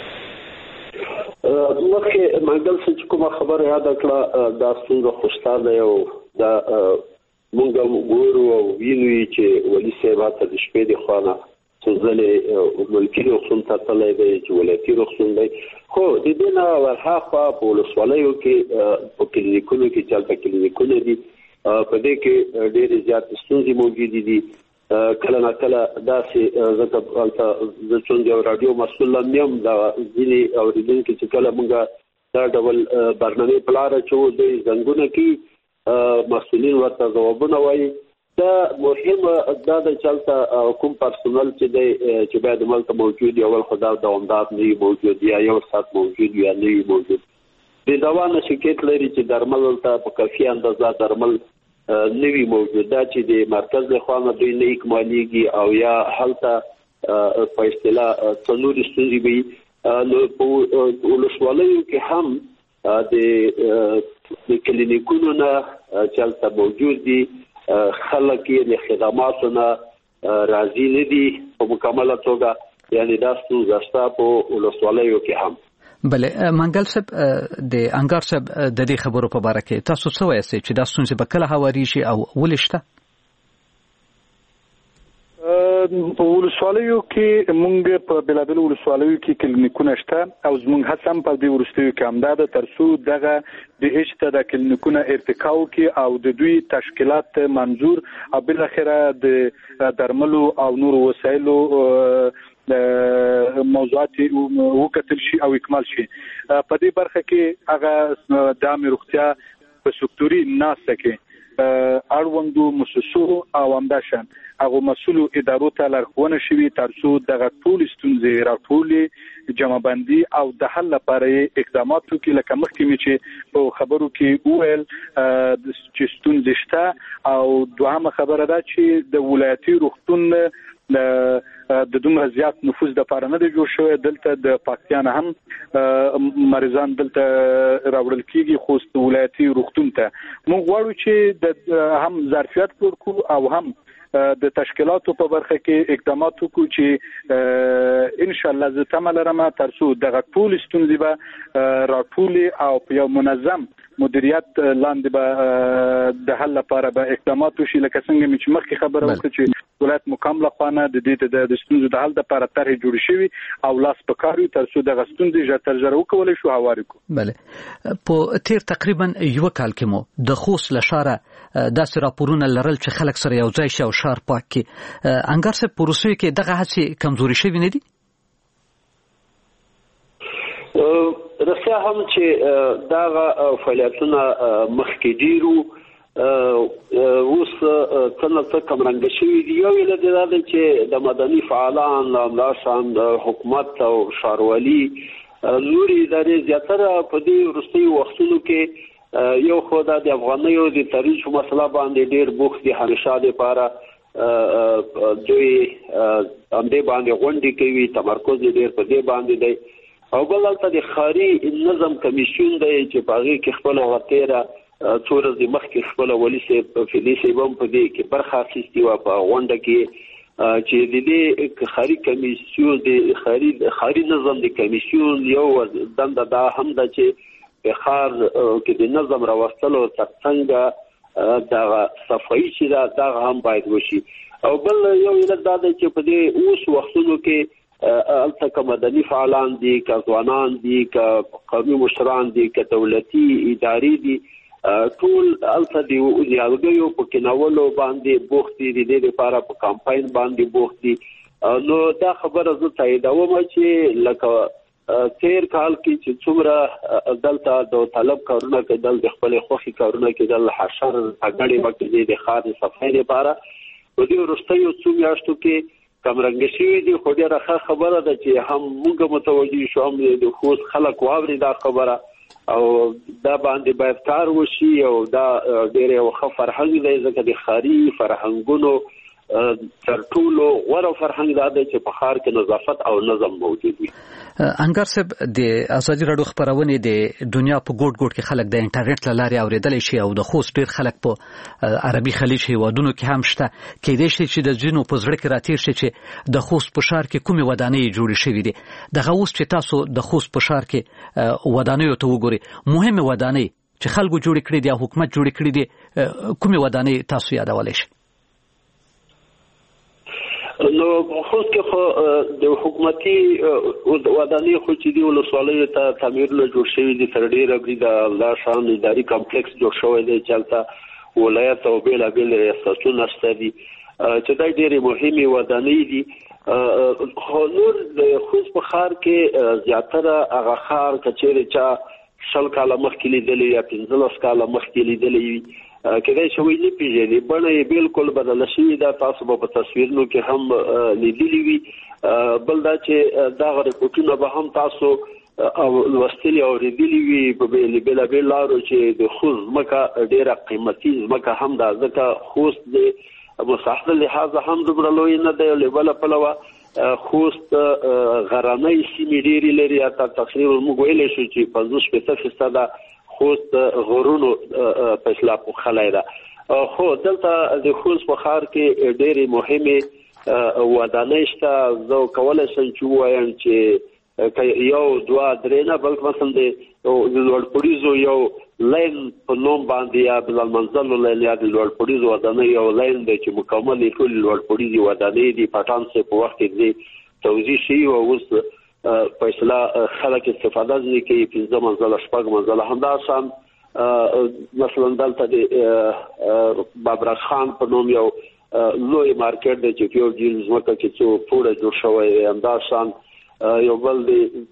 S6: مخکې منګل څه کومه خبره یاد کړه دا څنګه خوشاله یو دا مونږ ګورو او وینو چې ولي صاحب ته د شپې د خوانه څلې ملکي روغتون ته تللی دی چې ولایتي روغتون دی، خو د دې نه ورهاخوا په ولسوالیو کې په کلینیکونو کې چې هلته کلینیکونه دي په دې کې ډېرې زیاتې ستونزې موجودې دي. کله نه کله داسې زه هلته زه څنګه یو راډیو مسؤل هم یم د ځینې اورېدونکي چې کله موږ دا ډول برنامې په لاره اچوو دوی زنګونه کوي مسؤلین ورته ځوابونه وایي. دا مهمه دا د چلته کوم پرسونل چې دی چې باید ملته موجود وي، اول خو دا دوامدار نه وي موجود، یا یو ساعت موجود وي یا نه وي موجود. د دوا نه شکایت لري چې درمل ته په کافي اندازه درمل نه وي موجود، دا چې د مرکز له خوا نه دوی نه اکمالېږي او یا هلته په اصطلاح څلور ستونزې وي. نو په ولسوالیو کې هم د کلینیکونو نه چې هلته موجود دي خلک یې د خدماتو نه راضي نه دي په مکمله توګه، یعنی دا ستونزه شته په ولسوالیو کې هم.
S4: بله منګل صاحب د انګار صاحب د دې خبرو په باره کې تاسو څه وایئ چې دا ستونزې به کله هواري شي او ولې شته؟
S5: په ولسوالیو کې موږ په بلابلو ولسوالیو کې کلینیکونه شته او زموږ هڅه هم په دې وروستیو کې همدا ده ترڅو دغه د هیڅ د کلینیکونه ارتقا وکړي او د دوی تشکیلات منظور او بل اخره د درملو او نور وسایلو موضوعات وکتل شي او اکمال شي. په دې برخه کې هغه د عامه روغتیا په سکتوري ناسته کې اړوندو مؤسسو او همداشان هغه مسؤلو ادارو ته لارښوونه شوي ترڅو دغه ټول ستونزې راټولې جمعبندي او د حل لپاره اقدامات وکړي. لکه مخکې مې چې په خبرو کې وویل چې ستونزې شته، او دوهمه خبره ده چې د ولایتي روغتون د دومره زیات نفوذ د پاره نه دی جوړ شوی. دلته د پاکستان هم مریضان دلته راوړل کیږي، خو د ولایتي روغتون ته موږ غواړو چې د هم ظرفیت ورکړو او هم د تشکیلاتو په برخه کې اقدامات وکړو چې ان شاء الله زه تمه لرم ترڅو دغه ټول ستونزې به راټولې او په یو منظم مدیریت لاندې به د حل لپاره به اقدامات وشي. لکه څنګه چې مخکې خبره وکړه چې ولایت مقام له خوا نه د دې د ستونزو د حل لپاره طرحې جوړې شوې او لاس په کار وي ترڅو دغه ستونزې ژر تر ژره وکولی شو هوارې کړو.
S4: بله په تیر تقریبا یو کال کې مو د خوست له ښاره داسې راپورونه لرل چې خلک سره یو ځای شي او ښار پاک کړي. انګار صاحب په روسیې کې دغه هڅې کمزوري شوي نه دي؟
S6: رښتیا هم چې دغه فعالیتونه مخکې ډېرو اوس څنګه کمرنګ شوي دي. یو یې دا دی چې د مدني فعالان همداشان د حکومت او ښاروالي نورې ادارې زیاتره په دې وروستیو وختونو کې یو خو د افغانیو د ترویج په مسله باندې ډېر بوخت دي. همیشه دپاره دوی همدې باندې غونډې کوي، تمرکز یې ډېر په دې باندې دی. او بل هلته د ښاري نظم کمیسیون دی چې په هغې کې خپله وتیره څو ورځې مخکې خپله ولي صاحب فیلي صاحب هم په دې کې برخه اخیستې وه په غونډه کې چې د دې ښاري کمیسیون د ښاري نظم د کمیسیون یو دنده دا هم ده چې په ښار کې د نظم راوستلو ترڅنګ دغه صفایي چې ده دغه هم باید وشي. او بل یو علت دا دی چې په دې اوس وختونو کې هلته که مدني فعالان دي، که ځوانان دي، که قومي مشران دي، که دولتي ادارې دي، ټول هلته د نیالګیو په کینولو باندې بوخت دي، د دې لپاره په کمپاین باندې بوخت دي. نو دا خبره زه تاییدوم چې لکه تیر کال کې چې څومره دلته د طلب کارونه کېدل، د خپلې خوښې کارونه کېدل، حشر هګړې به کېدې د ښار د صفایۍ لپاره، په دې وروستیو څو میاشتو کې کمرنګ شوي دي. خو ډېره ښه خبره ده چې هم موږ متوجه شو، هم د خوست خلک واوري دا خبره، او دا باندې باید کار وشي. او دا ډېر یو ښه فرهنګ دی، ځکه د ښاري فرهنګونو تر ټولو غوره فرهنګ دا دی چې په ښار کې نظافت او نظم موجود وي.
S4: انګار صاحب د ازادي راډیو خبرونه د دنیا په ګوټ ګوټ کې خلک د انټرنیټ له لارې اوریدلی شي او د خوست ډېر خلک په عربي خلیج هیوادونو کې هم شته. کېدای شي چې د ځینو په زړه کې راتېر شي چې د خوست په ښار کې کومې ودانۍ جوړې شوي دي. دغه اوس چې تاسو د خوست په ښار کې ودانیو ته وګورئ، مهمې ودانۍ چې خلکو جوړې کړي دي او حکومت جوړې کړي دي، کومې ودانۍ تاسو یادولی شئ؟
S6: نو خوست کې خو د حکومتي ودانۍ خو چې دي ولسوالیو ته تعمیرونه جوړ شوي دي، تر ډېره برید همداشان اداري کمپلیکس جوړ شوی دی چې هلته ولایت او بېلابېل ریاستونه شته دي چې دا ډېرې مهمې ودانۍ دي. خو نور د خوست په ښار کې زیاتره هغه ښار که چېرې چا 100 کاله مخکې لیدلی یا 15 کاله مخکې لیدلی وي، کېدای شي وایي نه پېژني، بڼه یې بالکل بدله شوې ده. تاسو به په تصویرونو کې هم لیدلي وي. بل دا چې دغه رپورټونه به هم تاسو لوستلي او اورېدلي وي په بېلابېل لارو چې د خوست ځمکه ډېره قیمتي ځمکه هم ده، ځکه خوست د مساحت لحاظه هم دومره لوی نه دی. له بله پلوه خوست غرنۍ سیمې ډېرې لري، حتی تقریبا موږ ویلی شو چې 50-60% خوست غرونو په اصلاح پوښلی ده. خو دلته د خوست په ښار کې ډېرې مهمې ودانۍ شته. زه کولی شم چې ووایم چې یو دوه درې نه، بلکې مثلا د لوړپوړیزو یو لین په نوم باندې یا بلالمنزل لین یا د لوړپوړیزو ودانۍ یو لین دی چې مکمل یې ټولې لوړپوړیزې ودانۍ دي. پټان صاحب په وخت کې دې توضیح شوي و، اوس په اصطلاح خلک استفاده ځینې کوي 15 منزله 6 منزله. همداشان مثلا دلته د بابرک خان په نوم یو لوی مارکیټ دی چې په یو جیل ځمکه کې څو پوړه جوړ شوی. همداشان یو بل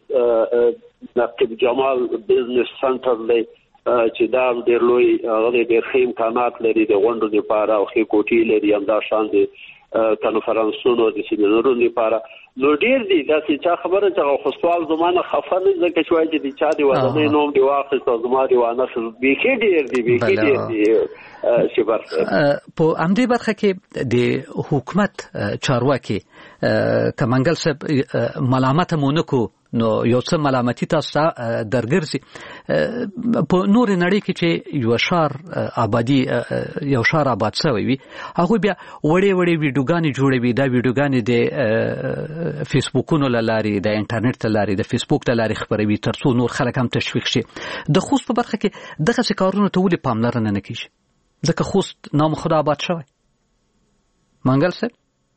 S6: د نقیب جمال بزنس سنټر دی چې دا ډېر لوی، هغه ډېر ښه امکانات لري د غونډو لپاره او ښې کوټې لري. همداشان د کنفرانسونو د سیمینارونو لپاره نو ډېر دي. داسې چا خبره چې خوستوال زمانه خفه نه ځکه چې وایي چې د چا د ودانۍ نوم دې واخیست او زما دې وانخیست. بیخي ډېر دي، بیخي ډېر دي. شبر
S4: په همدې برخه کې د حکومت چارواکي که منګل صاحب ملامت مو نه کو نو یو څه ملامتي تاسو درګرځي په نور نړۍ کې چې یو شهر آبادی یو شهر آباد شوی وي هغه بیا وړې ویډیوګانې جوړوي دا ویډیوګانې د فیسبوکونو لاري د انټرنیټ لاري د فیسبوک لاري خبروي ترڅو نور خلک هم تشویق شي د خوست په برخه کې دغه کارونه ته ولې پاملرنه نه کیږي ځکه خوست نام خدا آباد شوی منګل صاحب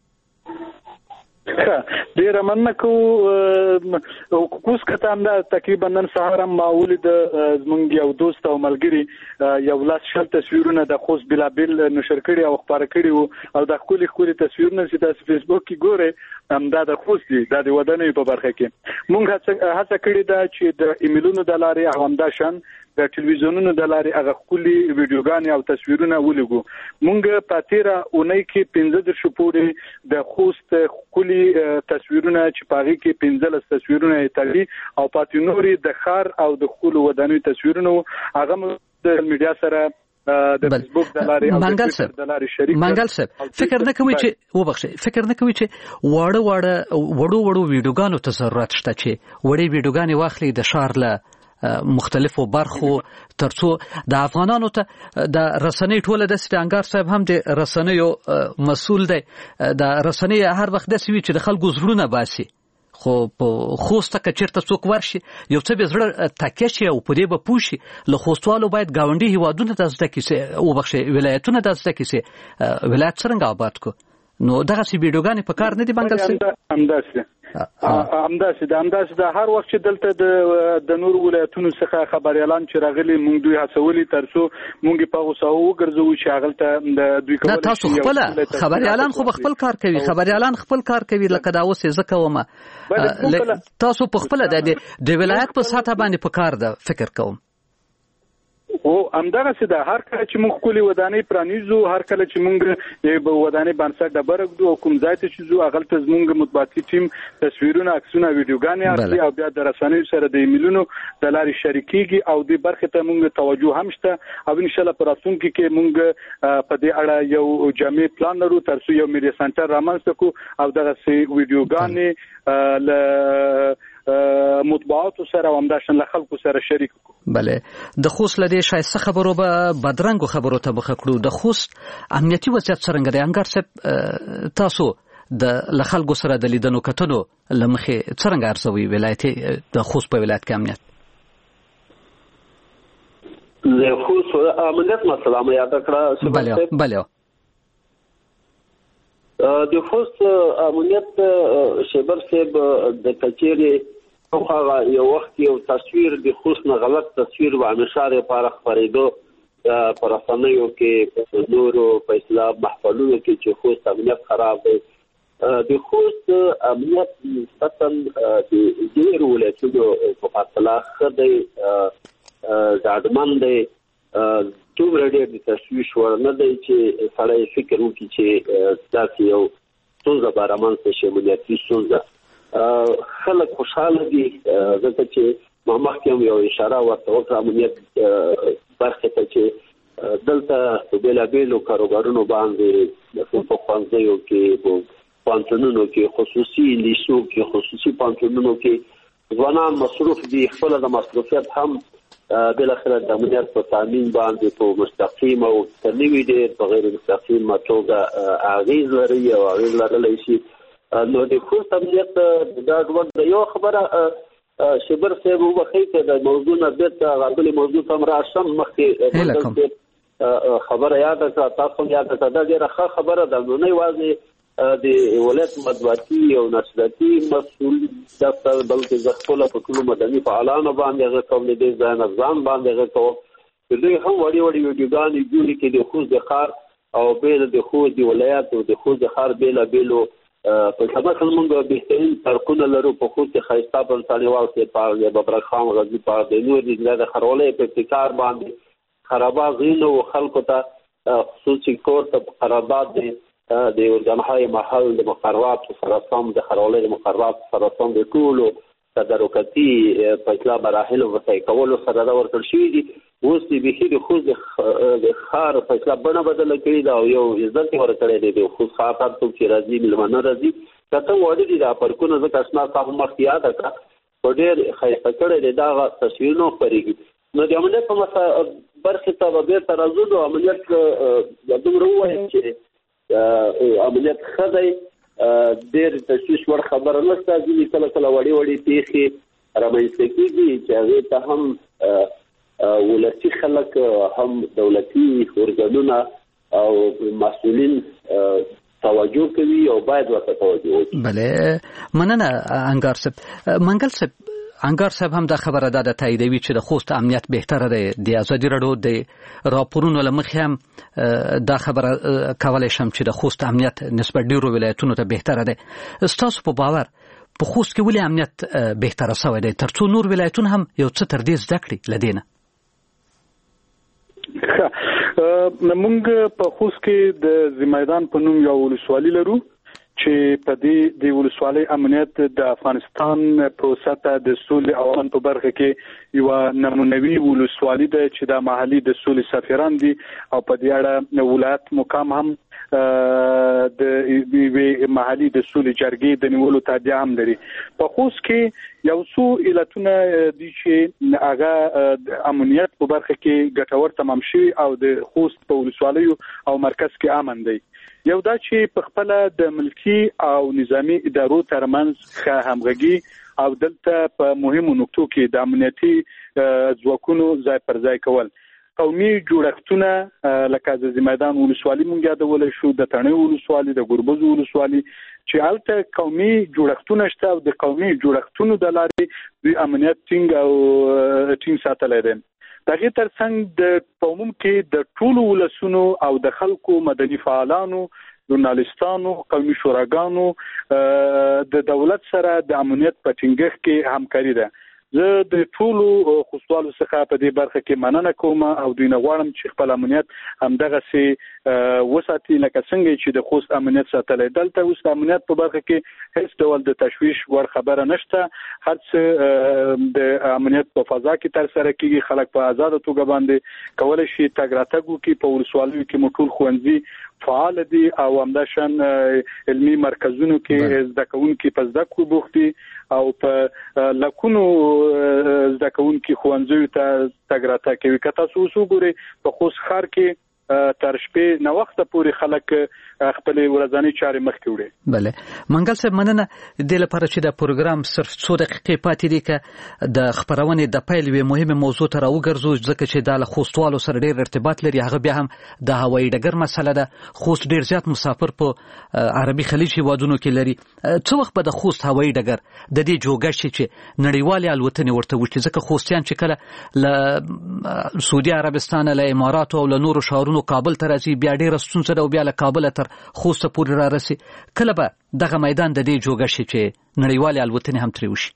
S5: ډیر مننه کو کوس کته هم تقریبا نن سهار ما ولید زمونږ یو دوست او ملګری یو لاس شل تصویرونه د خوست بلابل نشر کړي او خبر کړي او د خولي تصویرونه چې د فیسبوک کې ګوره هم دا د خوست دي د ودانۍ په برخه کې مونږ هڅه کړې ده چې د ایمیلونو د لارې همداشان د ټلویزیونونو د لارې هغه خولي ویډیوګانې او تصویرونه ولګو مونږ په تیره اونۍ کې 15 پورې د خوست خولي تصویرونه چې پاغي کې 15 تصویرونه ایتالي او پاتینوري د خار او د خولو ودانۍ تصویرونه هغه د میډیا سره د فیسبوک د لارې او د لارې شریک
S4: منګل صاحب فکر نه کوي چې وړو ویډیوګانو ته ضرورت شته چې وړي ویډیوګانې واخلي د شهر له مختلفو برخو ترڅو د افغانانو ته د رسنۍ ټوله د ستانګار صاحب هم د رسنیو مسؤل دی د رسنۍ هر وخت د سوي چې د خلکو زړونه باسي خو په خوسته کې چیرته څوک ورشي یو څه به زړه تکیه شي او په دې به پوښي له خوستوالو باید گاونډي هیوادونه د زده کیسه او بخښه ولایتونه د زده کیسه ولایت څنګه آباد کو نو دغه سی ویډیوګانې په کار نه دی بنګل سي
S5: همداسې د هر وخت چې دلته د نور ولایتونو څخه خبريالان چې راغلي مونږ دوی هڅولي ترڅو مونږ په غوسه وګرځو چې هغلته د دوی کول
S4: تاسو خپل خبريالان خو خپل کار کوي خبريالان خپل کار کوي لکه دا اوس ځکه ومه تاسو په خپل د ولایت په ساته باندې په کار ده فکر کوم
S5: او همدغه څه د هر کله چې موږ کلی ودانۍ پرانیزو هر کله چې موږ به ودانۍ بنسټ ډبرګدو او کوم ځای ته چې زو اغلته زموږ مطبوعاتي ټیم تصویرونه عکسونه ویډیوګانې اخلي او بیا د رسنیو سره د ایمیلونو د لارې شریکيږي او د برخه ته موږ توجه هم شته او ان شاء الله پر راتلونکي کې موږ په دې اړه یو جامع پلان لرو ترڅو یو میډیا سنټر رامنځته کو او دغه ویډیوګانې ل مطبوعاتو سره او همداشان له خلکو سره شریک کو
S4: بله د خوست لدی شایسته خبرو به بدرنګو خبرو ته بخکړو د خوست امنیتي وضعیت څنګه دی انګار صاحب تاسو د خلکو سره د لیدنو کتنو لمخه څنګه ارزوي ولایت د خوست په ولایت کې امنیت
S6: د خوست امنیت مسله مې یاد کړه
S4: بله
S6: د خوست امنیت شیبر صاحب د کچېری هغه یو وخت یو تصویر د خوست نه غلط تصویر و امشاره لپاره خبرېدو پر رسنیو کې په نورو په اسلام محفلونو کې چې خوست امنیت خراب دی د خوست امنیت نسبتاً د ډېرو ولایتونو په پرتله ښه دی ډاډمن دی دومره ډېر د تشویش ور نه دی چې سړی فکر وکړي چې داسې یو ستونزه به رامنځته شي امنیتي ستونزه خلک خوشحاله دي ځکه چې مخکې هم یو اشاره ورته وکړه امنیت برخې ته چې دلته په بېلابېلو کاروبارونو باندې په ښوونځیو کې په پوهنتونونو کې خصوصي لیسو کې خصوصي پوهنتونونو کې ځوانان مصروف دي خپله د مصروفیت هم بالاخره د امنیت په تامین باندې په مستقیم او تنوي ډېر په غیر مستقیمه توګه اغېز لري او اغېز لرلی شي نو د خوست امنیت دا ډول یو خبره شبر صاحب وبخښئ چې د موضوع نه بیرته غابلې موضوع ته راشم مخکې خبره یاده کړه تاسو یاده کړه دا ډېره ښه خبره ده نو نه یوازې د ولایت مطبوعاتي او نشراتي مسؤل دفتر بلکې د خپلو په ټولو مدني فعالانو باندې هغه کوم د ځان افغان باندې هغه کوم دوی هم وړي ویډیوګانې جوړې کې د خوست د ښار او بیل د خوست د ولایت او د خوست د ښار بیلو په سبا کې موږ بهترین پارکونه لرو په خوست کې ښایسته بنسټیوال کې پارک د ببرخان غزي پارک د نور د خرولې په ابتکار باندې خرابات غینو خلکو ته خصوصي کور ته خرابات دي د ورځنهای محل د مقررات سره سم د خرولې د مقررات سره سم د ټولو تدارکاتي فیصله مراحل وسای کول سره دا ورکړل شي دي اوس د بهي د خوست د خار فیصله بڼه بدل کړي دا یو عزت ورکړي دی د خوست خاطر ته چې راځي ملمنه راځي کته وړي دي دا پرکونه ځکه اسناد تاسو مخکې یاد کړه په ډېر ښایسته کړی دی دغه تصویرونه خپرېږي نو د امنیت په برخې ته به بېرته راځو نو امنیت دومره ووایم چې امنیت ښه دی ډېر تشویش وړ خبره نشته ځینې کله کله وړې وړې پېښې رامنځته کېږي چې هغې ته هم ولسي خلک هم دولتي ارګانونه او مسؤلین توجه کوي او باید ورته توجه وکړي.
S4: بله مننه انګار صاحب. منګل صاحب انګار صاحب هم دا خبره ده تاییدوي چې د خوست امنیت بهتره دی. د ازادي راډیو د راپورونو له مخې هم دا خبره کولی شم چې د خوست امنیت نسبت ډیرو ولایتونو ته بهتره دی. ستاسو په باور په خوست کې ولې امنیت بهتره شوی دی تر څو نور ولایتونه هم یو څه تر دې زده کړي له دې نه؟
S5: موږ په خوست کې د زمیدان په نوم یو ولسوالي لرو چې په دې د ولسوالۍ امنیت د افغانستان پروسه ته د سولې او امن په برخه کې یو نمونوي ولسوالي ده چې د محلي د سولې سفیران دي او په دې اړه ولایت مقام هم د محلي د سولې جرګې د نیولو تابع هم لري. په خوست کې یو څو علتونه دي چې هغه د امنیت په برخه کې ګټور تمام شي او د خوست په ولسوالۍ او مرکز کې امن دی. یو دا چې په خپل د ملکی او نظامی ادارو ترمنځ ښه همغږي او دلته په مهمو نقطو کې د امنیتي ځواکونو ځای پر ځای کول. قومي جوړښتونه لکه د زمیدان ولسوالي مونږ یادولی شو د تڼیو ولسوالي د ګربز ولسوالي چې هلته قومي جوړښتونه شته او د قومي جوړښتونو د لارې دوی امنیت ټینګ ساتلی دی. د هغې ترڅنګ په عموم کې د ټولو ولسونو او د خلکو مدني فعالانو ژورنالستانو قومي شوراګانو د دولت سره د امنیت په ټینګښت کې همکاري ده. زه د ټولو خوستوالو څخه په دې برخه کې مننه کوم او دوی نه غواړم چې خپل امنیت همدغسې وساتي لکه څنګه چې د خوست امنیت ساتلی. دلته اوس د امنیت په برخه کې هیڅ ډول د تشویش وړ خبره نشته. هر څه د امنیت په فضا کې ترسره کېږي. خلک په آزاده توګه باندې کولی شي تګ راتګ وکړي. په ولسوالیو کې مو ټول ښوونځي فعال دي او همداشان علمي مرکزونو کې زده کوونکي په زده کړو بوخت دي او په لکونو زده کوونکي ښوونځیو ته تګ راتګ کوي. که تاسو اوس وګورئ په خوست ښار کې تر شپې نه وخته پورې خلک خپل ورځنی چارې مخکې وړي.
S4: بله منګل صاحب مننه. د لپاره چې د پروګرام صرف 2 دقیقې پاتې دي که د خبرونې د پیل یوه مهمه موضوع ته راوګرځو ځکه چې دا له خوستوالو سره ډېر ارتباط لري. هغه بیا هم د هوایي ډګر مسله ده. خوست ډېر زیات مسافر په عربي خلیج هیوادونو کې لري. څه وخت به د خوست هوایي ډګر د دې جوګه شي چې نړیوالې الوتنې ورته وشي ځکه خوستیان چې کله له سعودي عربستان له اماراتو او له نورو ښارونو کابل ته راځي بیا ډېره ستونزه ده او بیا له کابله تر خوسته پورې را رسي. کله به دغه میدان د دې جوګه شي چې نړیوالې الوتنې هم ترې وشي؟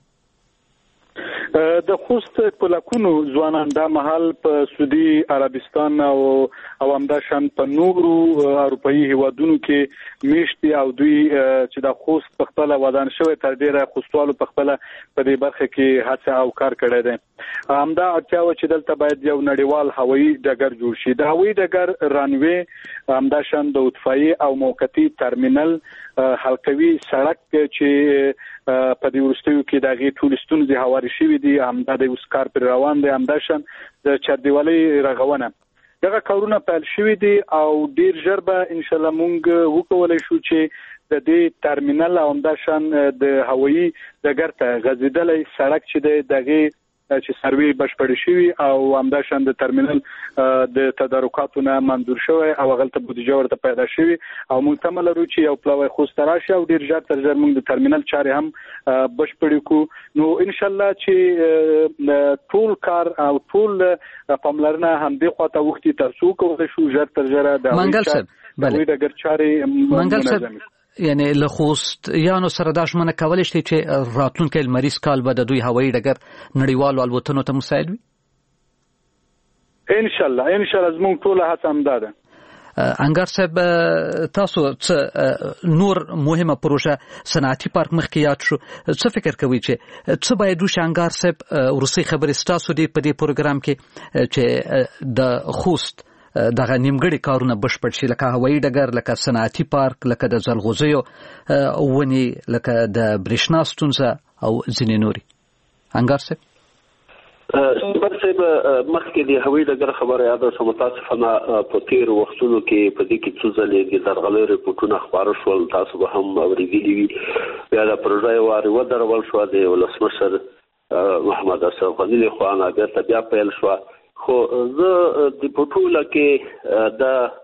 S5: د خوست په لکونو ځوانان دا مهال په سعودي عربستان او همداشان په نورو اروپایي هیوادونو کې میشت او دوی چې د خوست په خپل ودان شوی تر ډیره خوستوالو په خپل په دې برخه کې هڅه او کار کړی دی. همدا اړتیا و چې دلته باید یو نړیوال هوایي ډګر جوړ شي. د هوایي ډګر رانوي همداشان د اطفائیې او موقتی ترمینل حلقوي سړک چې په دې وروستیو کې د هغې ټولې ستونزې هوارې شوي دي. همدا د اوس کار پر روان دی. همداشان د چاردیوالۍ رغونه دغه کارونه پیل شوي دي او ډیر ژر به انشاءالله مونږ وکولی شو چې د دې ترمینل او همداشان د هوایي ډګر ته غځېدلی سړک چې دی دغې چې سروي بشپړ شوی او همداشان د ترمینل د تدارکاتو نه منظور شوی او هغه ته بودیجه ورته پیدا شوی او موږ تمه لرو چې یو پلوی خوست راشي او ډیر ژر تر ژر موږ د ترمینل چارې هم بشپړ کړو. نو ان شاء الله چې ټول کار او ټول پاملرنه هم د خواته وختي ترسو کوو شو ژر تر ژر د
S4: منګل صاحب. بله
S5: ډګر چارې
S4: منګل صاحب یعنی له خوست یانو سره دا ژمنه کولی شي چې راتلونکی لمریز کال به د دوی هوایي ډګر نړیوالو الوتنو ته مساعد وي؟
S5: ان شاء الله زموږ ټوله هڅه همدا ده.
S4: انګار صاحب تاسو څه نور مهمه پروژه صنعتي پارک مخکې یاد شو څه فکر کوي چې څه باید وشي؟ انګار صاحب وروستۍ خبرې ستاسو دي په دې پروګرام کې چې د خوست دغه نیمګړي کارونه بشپړ شي لکه هوایي ډګر لکه صنعتي پارک لکه د ځلغوزیو ونې لکه د برېښنا ستونزه او ځینې نورې. انګار صاحب
S6: پر صاحب مخکې د هوایي ډګر خبره یاد شوه متاسفانه په تیر وختونو کې په دې کې څه ځلې د درغلي رپورټونه خبره شول تاسو به هم اوریدلي وي بیا د پروژې واري ودرول شو د ولسمشر محمد اشرف غني له خوا نه بیا پیل شو خو زه د پټوله کې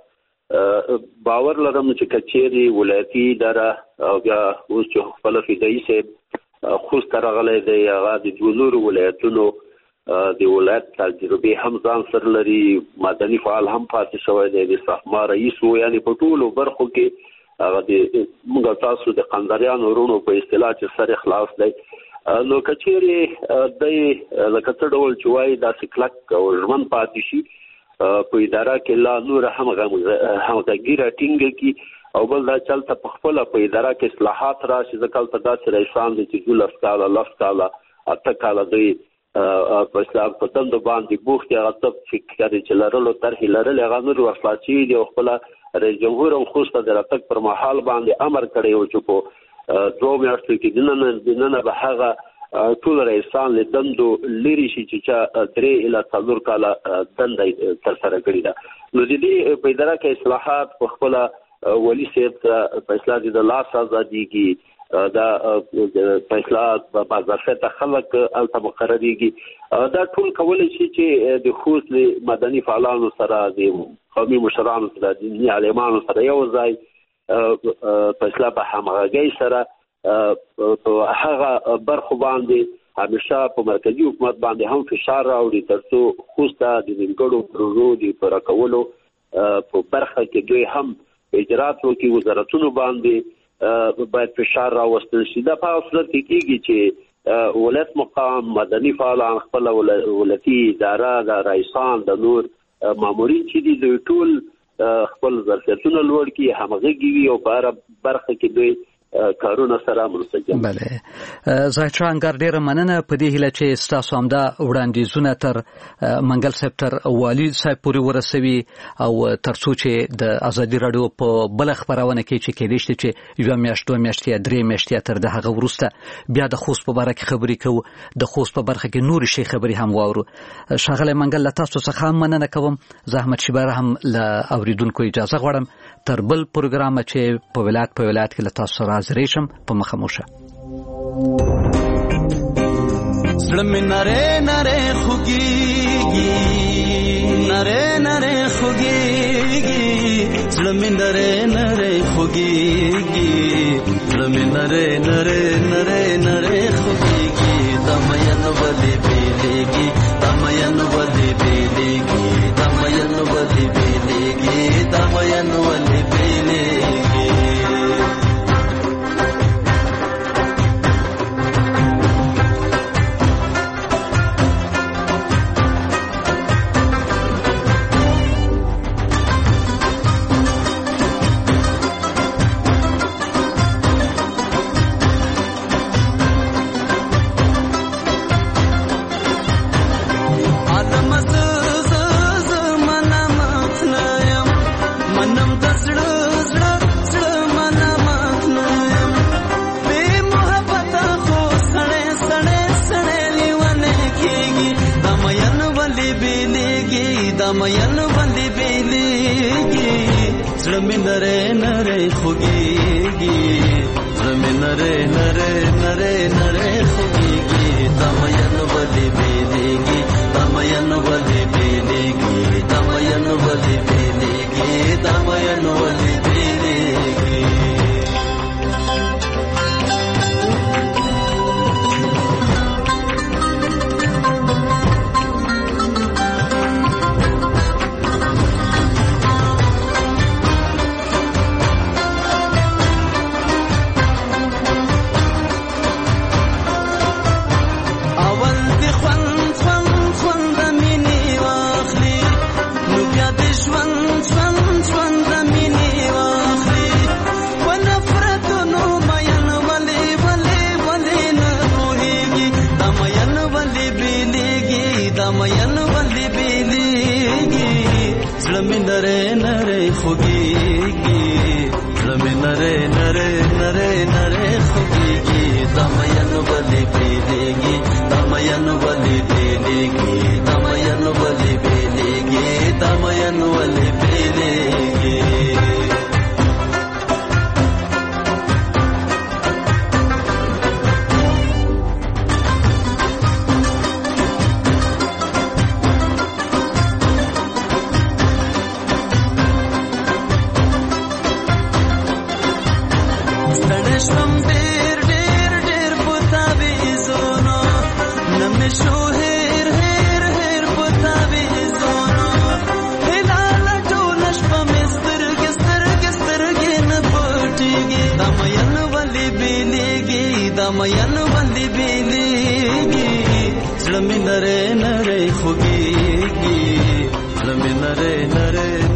S6: د باور لرم چې کچېری ولایتي اداره او بیا اوس چې خپل فدایي صاحب خو سترغلې دی هغه د جنور ولایتونو د ولایت تجربه هم ځان سره لري مدني فعال هم پاتې شوی دی د صحما رئیس و یعنی په ټولو برخو کې هغه د موږ تاسو د قندریانو ورونو په اصطلاح چې سره خلاص دی نو کچېری د لکه ډول چوي د سکلک او ژوند پاتې شي په اداره کې لا نور هم غږیره ټینګ کی او بل دا چلته په خپل په اداره کې اصلاحات راشي ځکه ته داسې رئیسان دي چې ګل اسکاله لفکاله اتکاله دوی په اسلام په تند باندې بوختي هغه څه فکر چې لرلو طرح لرل هغه نور ورسلاچي دی او خپل رئیس جمهور هم خوسته د راتګ پر مهال باندې امر کړی او چې په دوه میاشتو کې دننه به هغه ټول رئیسان له دندو لري شي چې 3 الی 4 کاله دنده تر سره کړی دا نو د دې په اداره کې اصلاحات په خپل ولی صاحب په اصلاح د لاس ازادي کې دا فیصله په بازارفته خلک الته مقرریږي دا ټول کولای شي چې د خوست مدني فعالانو سره د قومي مشرانو سره د دیني عالمانو سره یو ځای فیصله په همغږۍ سره په هغه برخو باندې همیشه په مرکزی حکومت باندې هم فشار راوړي ترڅو خوست د نیمګړو پروژو د پوره کولو په برخه کې دوی هم اجرات وکړي وزارتونو باندې باید فشار راوستل شي دا په صورت کې کېږي چې ولایت مقام مدني فعالان خپل ولایتي اداره د رئیسان د نور مامورین چې دي دوی ټول خپل ظرفیتونه لوړ کړي همغږي وي او په برخه کې دوی کارونه سره منسجم.
S4: بله زاهد شاه انګار ډیره مننه په دې هیله چې ستاسو همدا وړاندیزونه تر منګل صاحب تر والي صاحب پورې ورسوي او ترڅو چې د ازادي رادیو په بل خبرونه کې چې کېدې شي چې یو میاشت 2 میاشتې 3 میاشتې تر د هغه ورسته بیا د خوست په اړه کې خبرې کوو د خوست په برخه کې نور شي خبرې هم واورو. شاغله منګل تاسو څخه هم مننه کوم. زحمت شبر هم ل اوریدونکو اجازه غواړم تر بل پروګرام چې په ولایت کې له تاسو سره حاضرېشم په مخاموشه.
S10: زړه مې نره خوږيږي نره خوږيږي زړه مې نره خوږيږي زړه مې نره خوږيږي دمین ولې بیلېږي دمین ولې بیلېږي دمین ولې بیلېږي دمین ولې بیلېږي دمین باندې بیلیږي زړه مې نری نری خوږیږي زړه مې نری نری